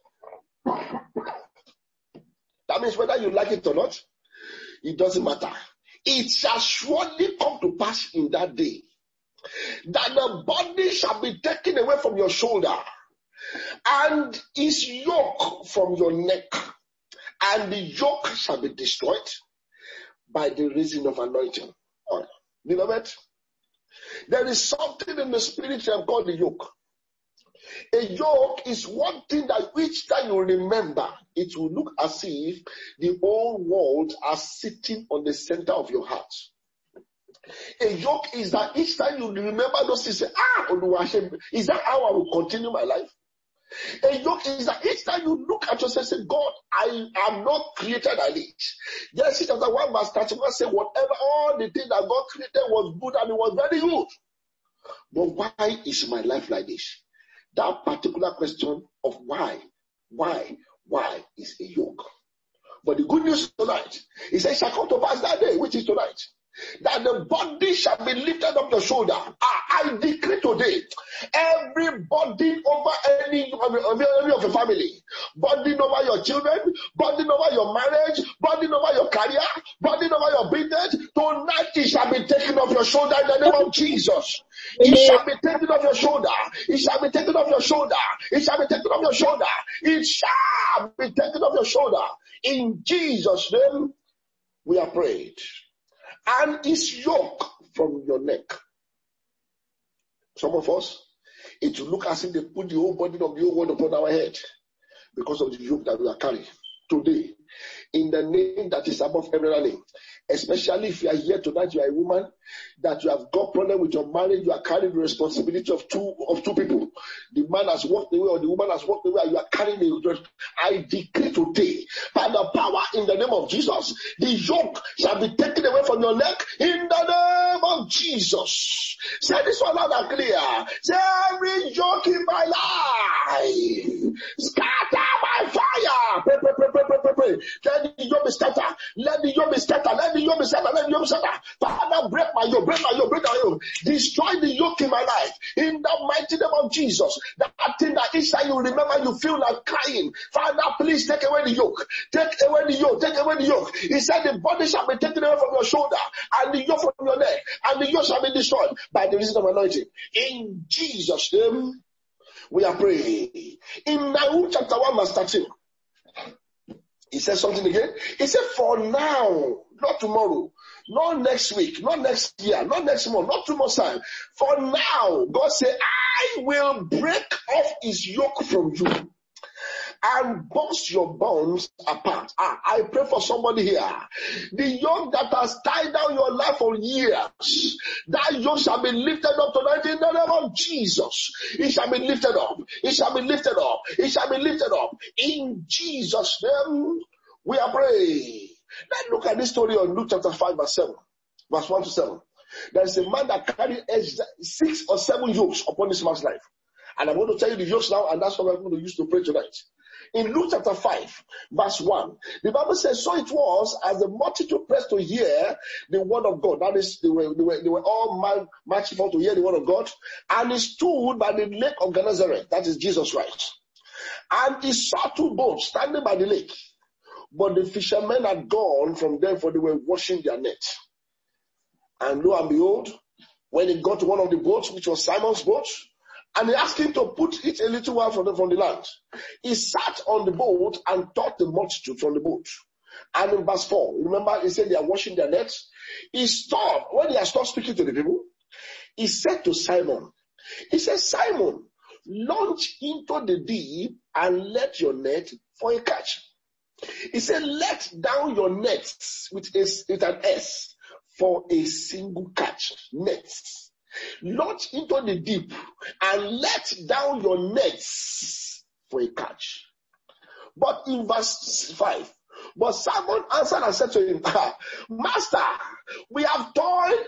That means whether you like it or not, it doesn't matter. It shall surely come to pass in that day that the body shall be taken away from your shoulder and his yoke from your neck, and the yoke shall be destroyed by the reason of anointing. All right. Beloved, there is something in the spirit realm called the yoke. A yoke is one thing that each time you remember, it will look as if the whole world are sitting on the center of your heart. A yoke is that each time you remember those things, say, is that how I will continue my life? A yoke is that each time you look at yourself and say, God, I am not created like this. Genesis chapter 1 verse 31 says, whatever, all the things that God created was good and it was very good. But why is my life like this? That particular question of why is a yoke. But the good news tonight, he says, shall come to pass that day, which is tonight, that the body shall be lifted up your shoulder. I decree today, every burden over any of your family, burden over your children, burden over your marriage, burden over your career, burden over your business, tonight it shall be taken off your shoulder in the name of Jesus. It shall be taken off your shoulder. It shall be taken off your shoulder. It shall be taken off your shoulder. It shall be taken off your shoulder. In Jesus' name, we are prayed. And his yoke from your neck. Some of us, it will look as if they put the whole burden of the whole world upon our head because of the yoke that we are carrying. Today, in the name that is above every other name. Especially if you are here tonight, you are a woman, that you have got problem with your marriage, you are carrying the responsibility of two people. The man has walked away or the woman has walked away and you are carrying the I decree today, by the power in the name of Jesus, the yoke shall be taken away from your neck in the name of Jesus. Say this one loud and clear. Say every yoke in my life, scatter by fire. Pray. Let the yoke be scattered. Let the yoke be scattered. Let the yoke be scattered. Let the yoke be scattered. Father, break my yoke. Break my yoke. Break my yoke. Destroy the yoke in my life. In the mighty name of Jesus. That thing that each time you remember, you feel like crying. Father, please take away the yoke. Take away the yoke. Take away the yoke. He said the body shall be taken away from your shoulder and the yoke from your neck, and the yoke shall be destroyed by the reason of anointing. In Jesus' name, we are praying. In Nahum chapter 1 verse 13, he says something again. He said, for now, not tomorrow, not next week, not next year, not next month, not 2 months time. For now, God said, I will break off his yoke from you and burst your bones apart. I pray for somebody here. The yoke that has tied down your life for years, that yoke shall be lifted up tonight in the name of Jesus. It shall be lifted up. It shall be lifted up. It shall be lifted up. In Jesus' name, we are praying. Let's look at this story on Luke chapter 5 verse 1 to 7. There is a man that carried 6 or 7 yokes upon this man's life. And I'm going to tell you the yokes now, and that's what I'm going to use to pray tonight. In Luke chapter 5, verse 1, the Bible says, so it was as the multitude pressed to hear the word of God. That is, they were all marching forth to hear the word of God. And he stood by the lake of Gennesaret. That is Jesus Christ. And he saw 2 boats standing by the lake. But the fishermen had gone from them, for they were washing their net. And lo and behold, when he got to one of the boats, which was Simon's boat, and he asked him to put it a little while from the land, he sat on the boat and taught the multitude from the boat. And in verse 4, remember he said they are washing their nets. He stopped. When he had stopped speaking to the people, he said to Simon, he said, Simon, launch into the deep and let your net for a catch. He said, let down your nets with an S for a single catch. Nets. Launch into the deep and let down your nets for a catch. But in verse 5, but Simon answered and said to him, Master, we have toiled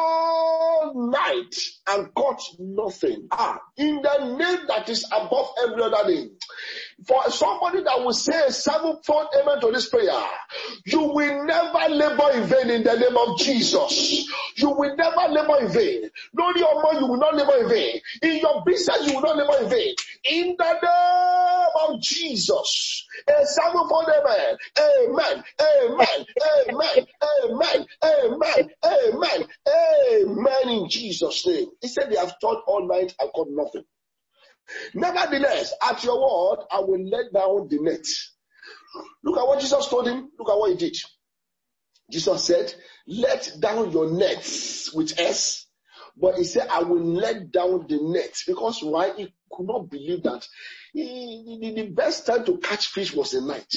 all night and caught nothing. In the name that is above every other name. For somebody that will say a 7-fold amen to this prayer, you will never labor in vain in the name of Jesus. You will never labor in vain. No, your money, you will not labor in vain. In your business, you will not labor in vain. In the name of Jesus. A 7-fold amen. Amen. Amen. Amen. Amen. Amen. Amen. Amen in Jesus' name. He said they have taught all night and caught nothing. Nevertheless, at your word, I will let down the net. Look at what Jesus told him. Look at what he did. Jesus said, let down your nets with S. But he said, I will let down the net. Because why? He could not believe that. The best time to catch fish was at night.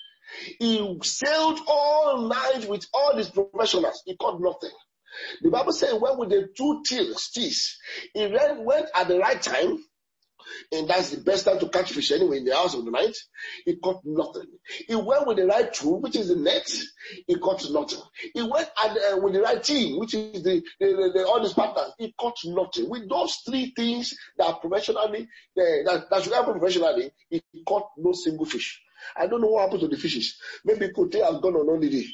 He sailed all night with all these professionals. He caught nothing. The Bible said, when with the 2 sticks, he went at the right time. And that's the best time to catch fish anyway in the hours of the night. He caught nothing. He went with the right tool, which is the net. He caught nothing. He went with the right team, which is the all his partners. He caught nothing. With those 3 things that professionally, that should happen professionally, he caught no single fish. I don't know what happened to the fishes. Maybe Kote has gone on holiday.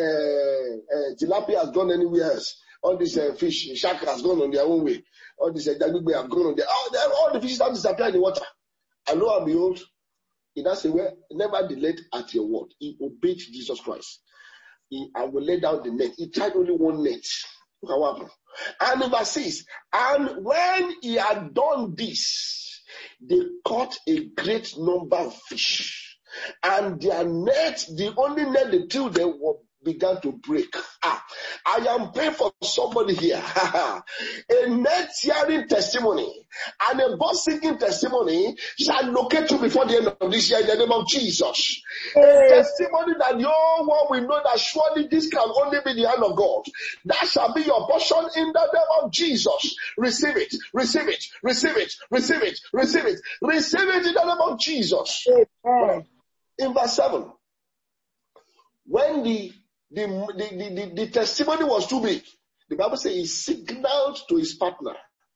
Tilapia has gone anywhere else. All these fish, shark has gone on their own way. All these Dagugbe have gone on their all the fishes have disappeared in the water. And lo and behold, in that same way, never delayed at your word. He obeyed Jesus Christ. I will lay down the net. He tried only one net. Look at what happened. And in verse 6, and when he had done this, they caught a great number of fish. And their net, the only net they threw there began to break. I am praying for somebody here. A net-hearing testimony and a God-seeking testimony shall locate you before the end of this year in the name of Jesus. A testimony that your one will know that surely this can only be the hand of God. That shall be your portion in the name of Jesus. Receive it, receive it, receive it, receive it, receive it, receive it in the name of Jesus. In verse 7, when the testimony was too big, the Bible says he signaled to his partner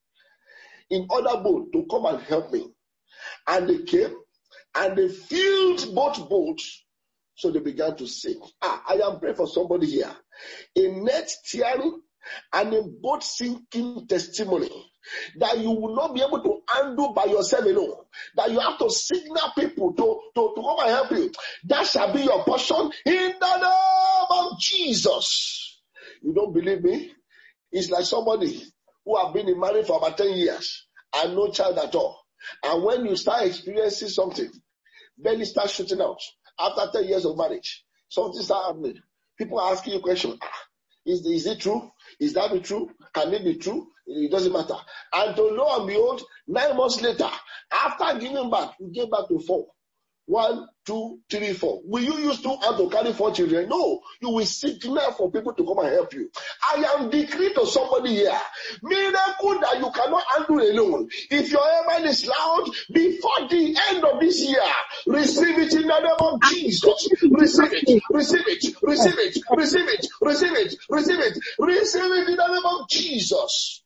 in other boat to come and help me. And they came and they filled both boats, so they began to sink. I am praying for somebody here. A net tearing and a boat sinking testimony that you will not be able to handle by yourself alone, that you have to signal people to come and help you. That shall be your portion in the name of Jesus. You don't believe me? It's like somebody who have been married for about 10 years and no child at all. And when you start experiencing something, belly starts shooting out. After 10 years of marriage, something starts happening. People are asking you questions. Is it true? Is that be true? Can it be true? It doesn't matter. And to lo and behold, 9 months later, after giving back, you gave back to 4. 1, 2, 3, 4. Will you use 2 hands to carry 4 children? No. You will signal for people to come and help you. I am decreeing to somebody here, miracle that you cannot handle alone. If your amen is loud, before the end of this year, receive it in the name of Jesus. Receive it, receive it, receive it, receive it, receive it, receive it, receive it in the name of Jesus.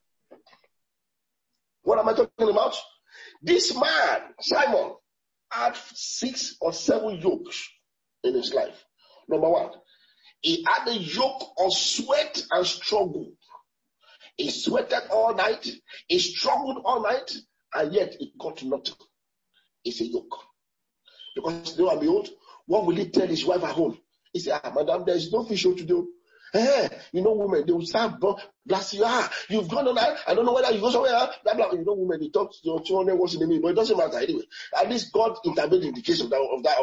What am I talking about? This man, Simon, had 6 or 7 yokes in his life. Number 1, he had a yoke of sweat and struggle. He sweated all night, he struggled all night, and yet he got nothing. It's a yoke. Because lo and behold, what will he tell his wife at home? He said, madam, there is no fish today. You know, women, they will start blasting you. You've gone on that. I don't know whether you go somewhere. Blah, blah. You know, women, they talk to your children what's in the meaning, but it doesn't matter anyway. At least God intervened in the case of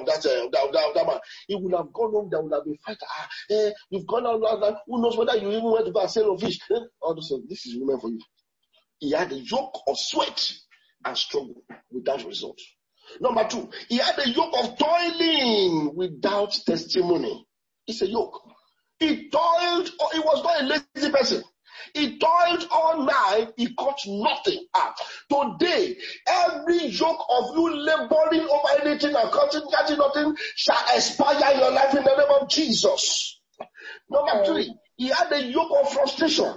that man. He would have gone home. There would have been fight. You've gone on. Who knows whether you even went to go and sell a fish? All this is women for you. He had a yoke of sweat and struggle without result. Number 2, he had a yoke of toiling without testimony. It's a yoke. He toiled, he was not a lazy person. He toiled all night, he caught nothing. Today, every yoke of you laboring over anything and catching nothing shall expire in your life in the name of Jesus. Number 3, he had a yoke of frustration.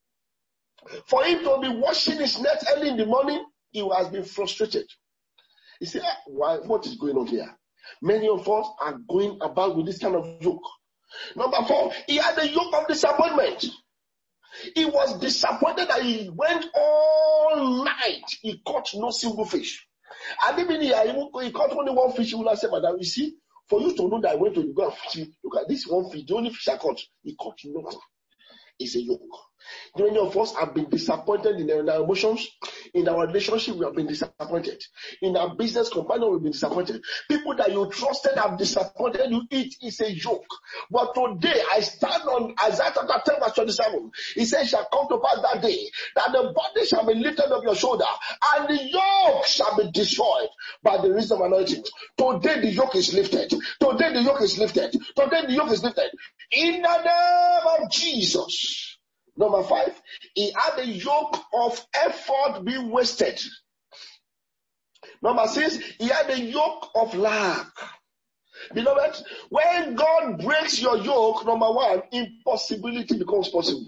For him to be washing his net early in the morning, he has been frustrated. You see, what is going on here? Many of us are going about with this kind of yoke. Number 4, he had a yoke of disappointment. He was disappointed that he went all night. He caught no single fish. And even he caught only 1 fish. He would have said, madam, you see, for you to know that I went to go and fish, look at this 1 fish, the only fish I caught. He caught nothing. It's a yoke. Many of us have been disappointed in our emotions. In our relationship, we have been disappointed. In our business companion, we've been disappointed. People that you trusted have disappointed you. It is a yoke. But today, I stand on Isaiah chapter 10 verse 27. He says, shall come to pass that day, that the body shall be lifted up your shoulder, and the yoke shall be destroyed by the reason of anointing. Today, the yoke is lifted. Today, the yoke is lifted. Today, the yoke is lifted. In the name of Jesus. Number 5, he had a yoke of effort being wasted. Number 6, he had a yoke of lack. Beloved, when God breaks your yoke, number 1, impossibility becomes possible.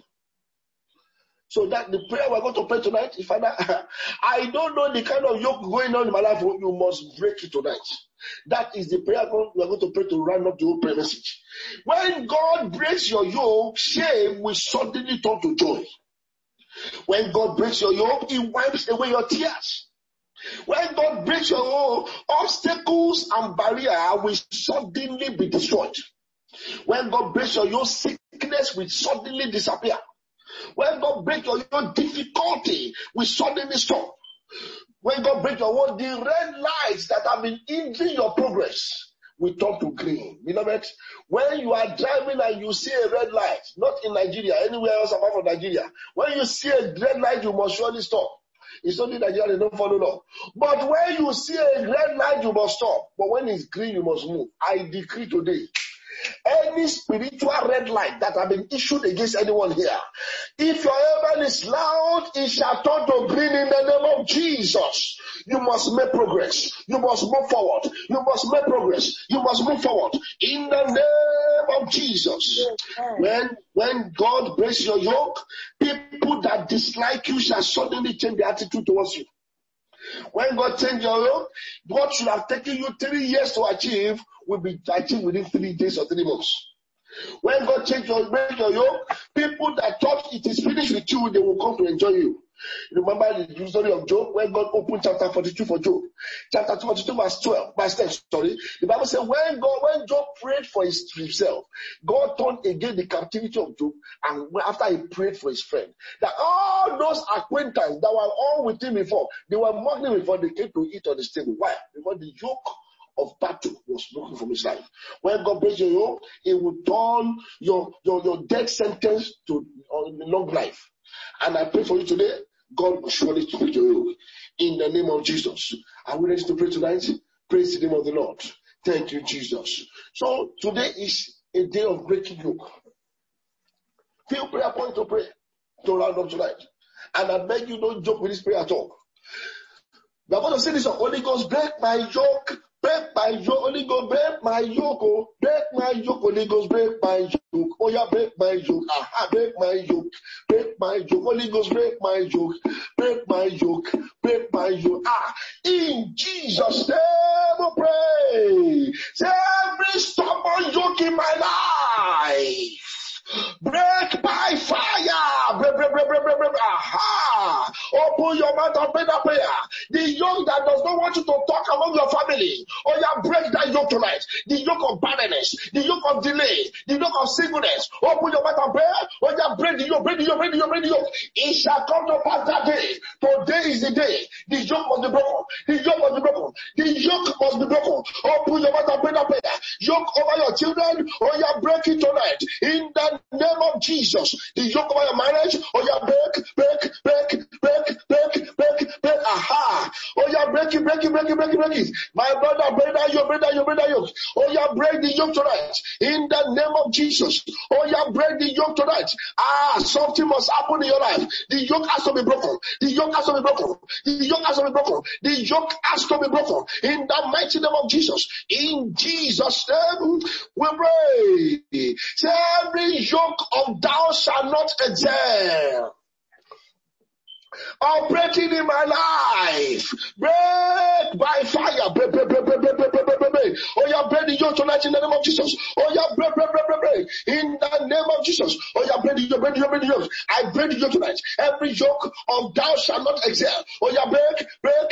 So that the prayer we're going to pray tonight, Father, I don't know the kind of yoke going on in my life, you must break it tonight. That is the prayer we're going to pray to round up the whole prayer message. When God breaks your yoke, shame will suddenly turn to joy. When God breaks your yoke, He wipes away your tears. When God breaks your yoke, obstacles and barriers will suddenly be destroyed. When God breaks your yoke, sickness will suddenly disappear. When God breaks your yoke, difficulty will suddenly stop. When God breaks your yoke, the red lights that have been hindering your progress will turn to green. Beloved, when you are driving and you see a red light, not in Nigeria, anywhere else apart from Nigeria, when you see a red light, you must surely stop. It's only Nigeria, they don't follow law. But when you see a red light, you must stop. But when it's green, you must move. I decree today, any spiritual red light that have been issued against anyone here, if your amen is loud, it shall turn to green in the name of Jesus. You must make progress. You must move forward. You must make progress. You must move forward in the name of Jesus. When God breaks your yoke, people that dislike you shall suddenly change their attitude towards you. When God changes your yoke, what should have taken you 3 years to achieve will be achieved within 3 days or 3 months. When God changes your yoke, people that thought it is finished with you, they will come to enjoy you. Remember the story of Job, when God opened chapter 42 for Job. Chapter 42 verse 10, the Bible says when Job prayed for himself, God turned again the captivity of Job, and after he prayed for his friend, that all those acquaintances that were all with him before, they were mocking him before they came to eat on the table. Why? Because the yoke of battle was broken from his life. When God breaks your yoke, it will turn your death sentence to long life. And I pray for you today, God will surely break your yoke. In the name of Jesus. Are we ready to pray tonight? Praise the name of the Lord. Thank you, Jesus. So today is a day of breaking yoke. Few prayer points to pray to round up tonight. And I beg you, don't joke with this prayer at all. We are going to say this: Holy Ghost, break my yoke. Break my yoke, Holy Ghost, break my yoke, oh, break my yoke, Holy Ghost, break my yoke, oh yeah, break my yoke, break my yoke, break my yoke, Holy Ghost, break my yoke, break my yoke, break my yoke, in Jesus' name we pray. Say every stubborn yoke in my life, break by fire, break, open your mouth and pray that prayer. The yoke that does not want you to talk among your family, oh yeah, break that yoke tonight. The yoke of barrenness, the yoke of delay, the yoke of singleness, open your mouth and pray, oh yeah, break the yoke, break the yoke, break the yoke, break the yoke. It shall come to pass that day. Today is the day. The yoke must be broken. The yoke must be broken. The yoke must be broken. Open your mouth and pray that prayer. Yoke over your children, oh yeah, break it tonight. In the name of Jesus. The yoke over your marriage, oh yeah, break. Oh yeah, break it. My brother, break that yoke. Oh yeah, break the yoke tonight. In the name of Jesus. Oh yeah, break the yoke tonight. Something must happen in your life. The yoke has to be broken. The yoke has to be broken. The yoke has to be broken. The yoke has to be broken. In the mighty name of Jesus. In Jesus' name, we pray. Say every yoke of thou shalt not excel operating in my life, break by fire, break. Oh yeah, break the yoke tonight in the name of Jesus. Oh yeah, break in the name of Jesus. Oh yeah, break the yoke. I break the yoke tonight. Every yoke of thou shalt not excel. Oh yeah, break.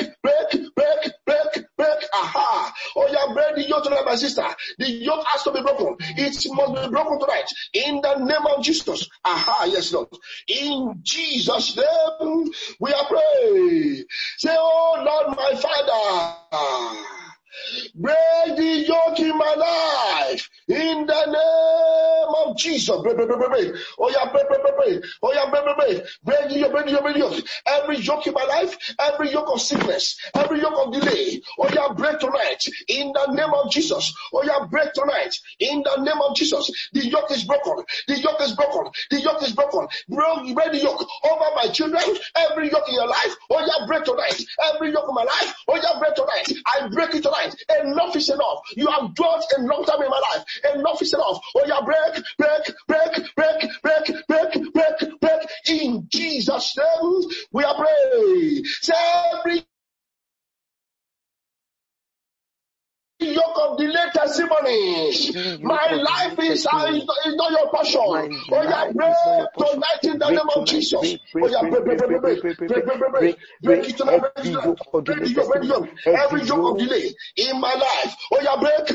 Oh yeah, break the yoke tonight, my sister. The yoke has to be broken. It must be broken tonight in the name of Jesus. Yes, Lord. In Jesus' name we are praying. Say, oh Lord, my Father, break the yoke in my life in the name of Jesus. Break. Oh yeah, break. Oh yeah, break. Break the yoke. Every yoke in my life, every yoke of sickness, every yoke of delay. Oh yeah, break tonight in the name of Jesus. Oh yeah, break tonight in the name of Jesus. The yoke is broken. The yoke is broken. The yoke is broken. Break the yoke over my children. Every yoke in your life. Oh yeah, break tonight. Every yoke in my life. Oh yeah, break tonight. I break it tonight. Enough is enough. You have dwelt a long time in my life. Enough is enough. Oh yeah, break. In Jesus' name, we are praying. Say every yoke of delayed testimonies. My life is not your portion. Oh yeah, break tonight in the name of Jesus. Oh yeah, break it tonight. Every yoke of delay in my life. Oh yeah, break.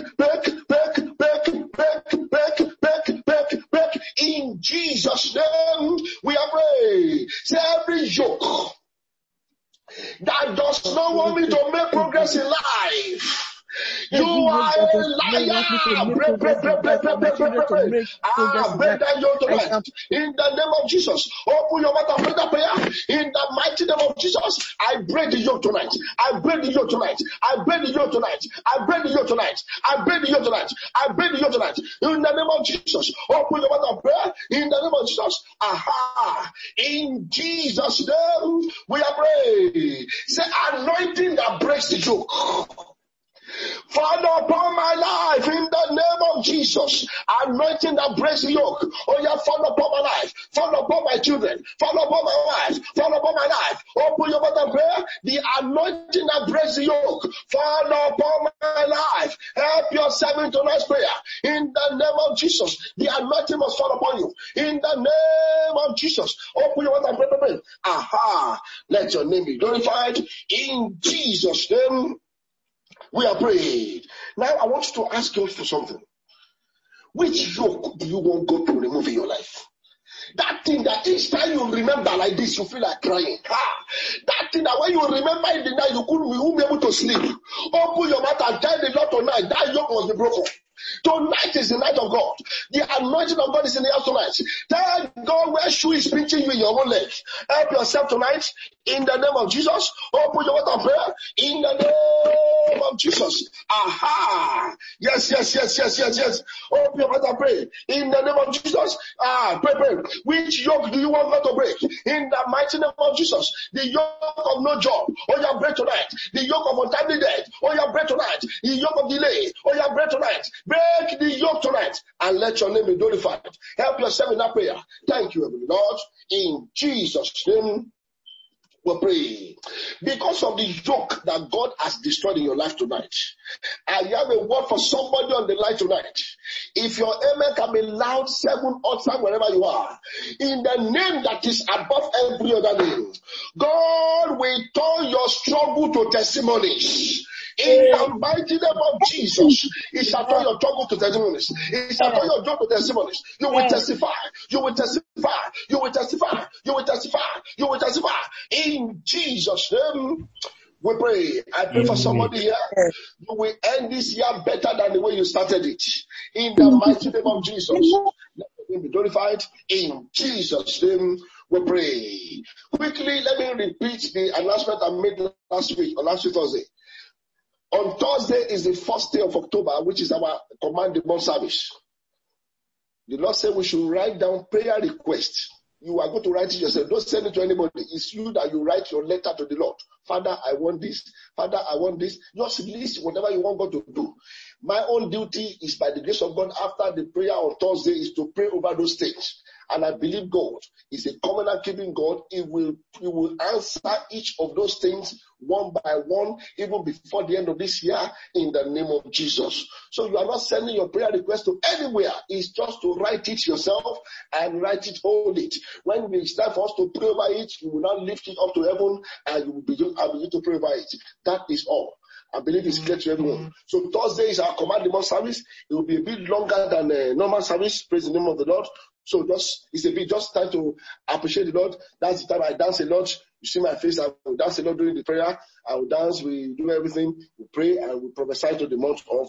In Jesus' name, we are praying. Say every yoke that does not want me to make progress in life. You are a liar. Break that yoke tonight. In the name of Jesus. Open your mouth and pray that prayer. In the mighty name of Jesus. I break the yoke tonight. I break the yoke tonight. I break the yoke tonight. I break the yoke tonight. I break the yoke tonight. I break the yoke tonight. In the name of Jesus. Open your mouth and pray. In the name of Jesus. Aha. In Jesus' name we are praying. Say anointing that breaks the yoke. Fall upon my life in the name of Jesus. Anointing that breaks the yoke. Oh yeah, fall upon my life. Fall upon my children. Fall upon my wife. Fall upon my life. Open your mouth and pray. The anointing that breaks the yoke. Fall upon my life. Help yourself in tonight's prayer. In the name of Jesus. The anointing must fall upon you. In the name of Jesus. Open your mouth and pray. Aha. Let your name be glorified. In Jesus' name. We are praying. Now I want you to ask God for something. Which yoke do you want God to remove in your life? That thing that each time you remember like this, you feel like crying. That thing that when you remember in the night, you won't be able to sleep. Open your mouth and tell the Lord tonight, that yoke must be broken. Tonight is the night of God. The anointing of God is in the house tonight. Tell God where shoe is pinching you in your own leg. Help yourself tonight in the name of Jesus. Open your mouth and pray in the name of Jesus. Aha. Yes. Open your mouth and pray in the name of Jesus. Pray. Which yoke do you want God to break? In the mighty name of Jesus. The yoke of no job. Oh, you break tonight. The yoke of untimely death. Oh, you break tonight. The yoke of delay. Oh, you break tonight. Break the yoke tonight and let your name be glorified. Help yourself in that prayer. Thank you, Heavenly Lord. In Jesus' name we pray. Because of the yoke that God has destroyed in your life tonight, I have a word for somebody on the line tonight. If your amen can be loud 7 or time wherever you are, in the name that is above every other name, God will turn your struggle to testimonies. In the mighty name of Jesus, it shall turn your struggle to testimonies. It shall turn your job to testimonies. You will testify. You will testify. You will testify. You will testify. You will testify. In Jesus' name, we pray. I pray for somebody here. You will end this year better than the way you started it. In the mighty name of Jesus, let him be glorified. In Jesus' name, we pray. Quickly, let me repeat the announcement I made last week Thursday. On Thursday is the first day of October, which is our command the month service. The Lord said we should write down prayer requests. You are going to write it yourself. Don't send it to anybody. It's you that you write your letter to the Lord. Father, I want this. Father, I want this. Just list whatever you want God to do. My own duty is, by the grace of God, after the prayer on Thursday, is to pray over those things. And I believe God is a covenant-keeping God. He will answer each of those things one by one, even before the end of this year, in the name of Jesus. So you are not sending your prayer request to anywhere. It's just to write it yourself and write it, hold it. When it's time for us to pray over it, you will now lift it up to heaven and you will begin to pray over it. That is all. I believe it's clear to everyone. So Thursday is our command the month service. It will be a bit longer than a normal service. Praise the name of the Lord. So just time to appreciate the Lord. That's the time I dance a lot. You see my face, I will dance a lot during the prayer. I will dance, we do everything, we pray, and we prophesy to the month of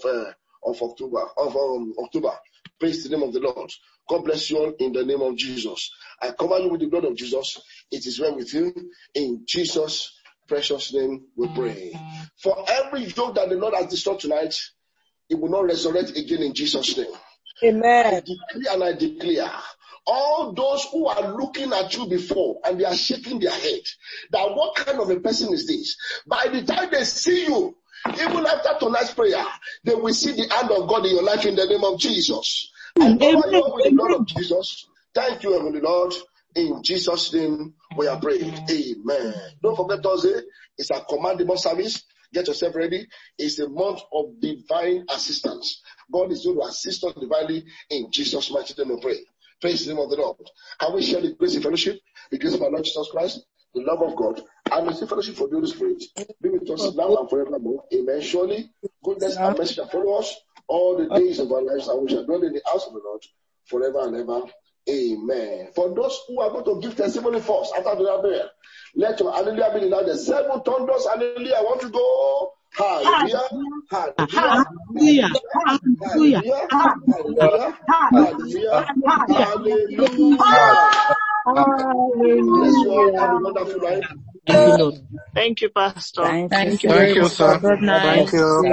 October. Praise the name of the Lord. God bless you all in the name of Jesus. I cover you with the blood of Jesus. It is well with you. In Jesus' precious name we pray. For every yoke that the Lord has destroyed tonight, it will not resurrect again in Jesus' name. Amen. I decree and I declare, all those who are looking at you before and they are shaking their head, that what kind of a person is this? By the time they see you, even after tonight's prayer, they will see the hand of God in your life in the name of Jesus. I cover you with the blood of Jesus. Thank you, Heavenly Lord. In Jesus' name we are praying. Amen. Don't forget Thursday is a commandable service. Get yourself ready. It's a month of divine assistance. God is going to assist us divinely in Jesus' mighty name we pray. Praise the name of the Lord. Can we share the grace and fellowship? The grace of our Lord Jesus Christ, the love of God, and the fellowship for the Holy Spirit be with us now and forevermore. Amen. Surely, goodness and mercy shall follow us all the days of our lives, and we shall dwell in the house of the Lord forever and ever. Amen. For those who are going to give testimony first after the prayer, let your hallelujah be loud. The 7 thunders, hallelujah. I want to go. Hallelujah. Hallelujah. Hallelujah. Hallelujah. Hallelujah. Hallelujah. Hallelujah. Bless you all. Have a wonderful night. Thank you, Lord. Thank you, Pastor. Thank you, Thank you, sir. Good night. Thank you.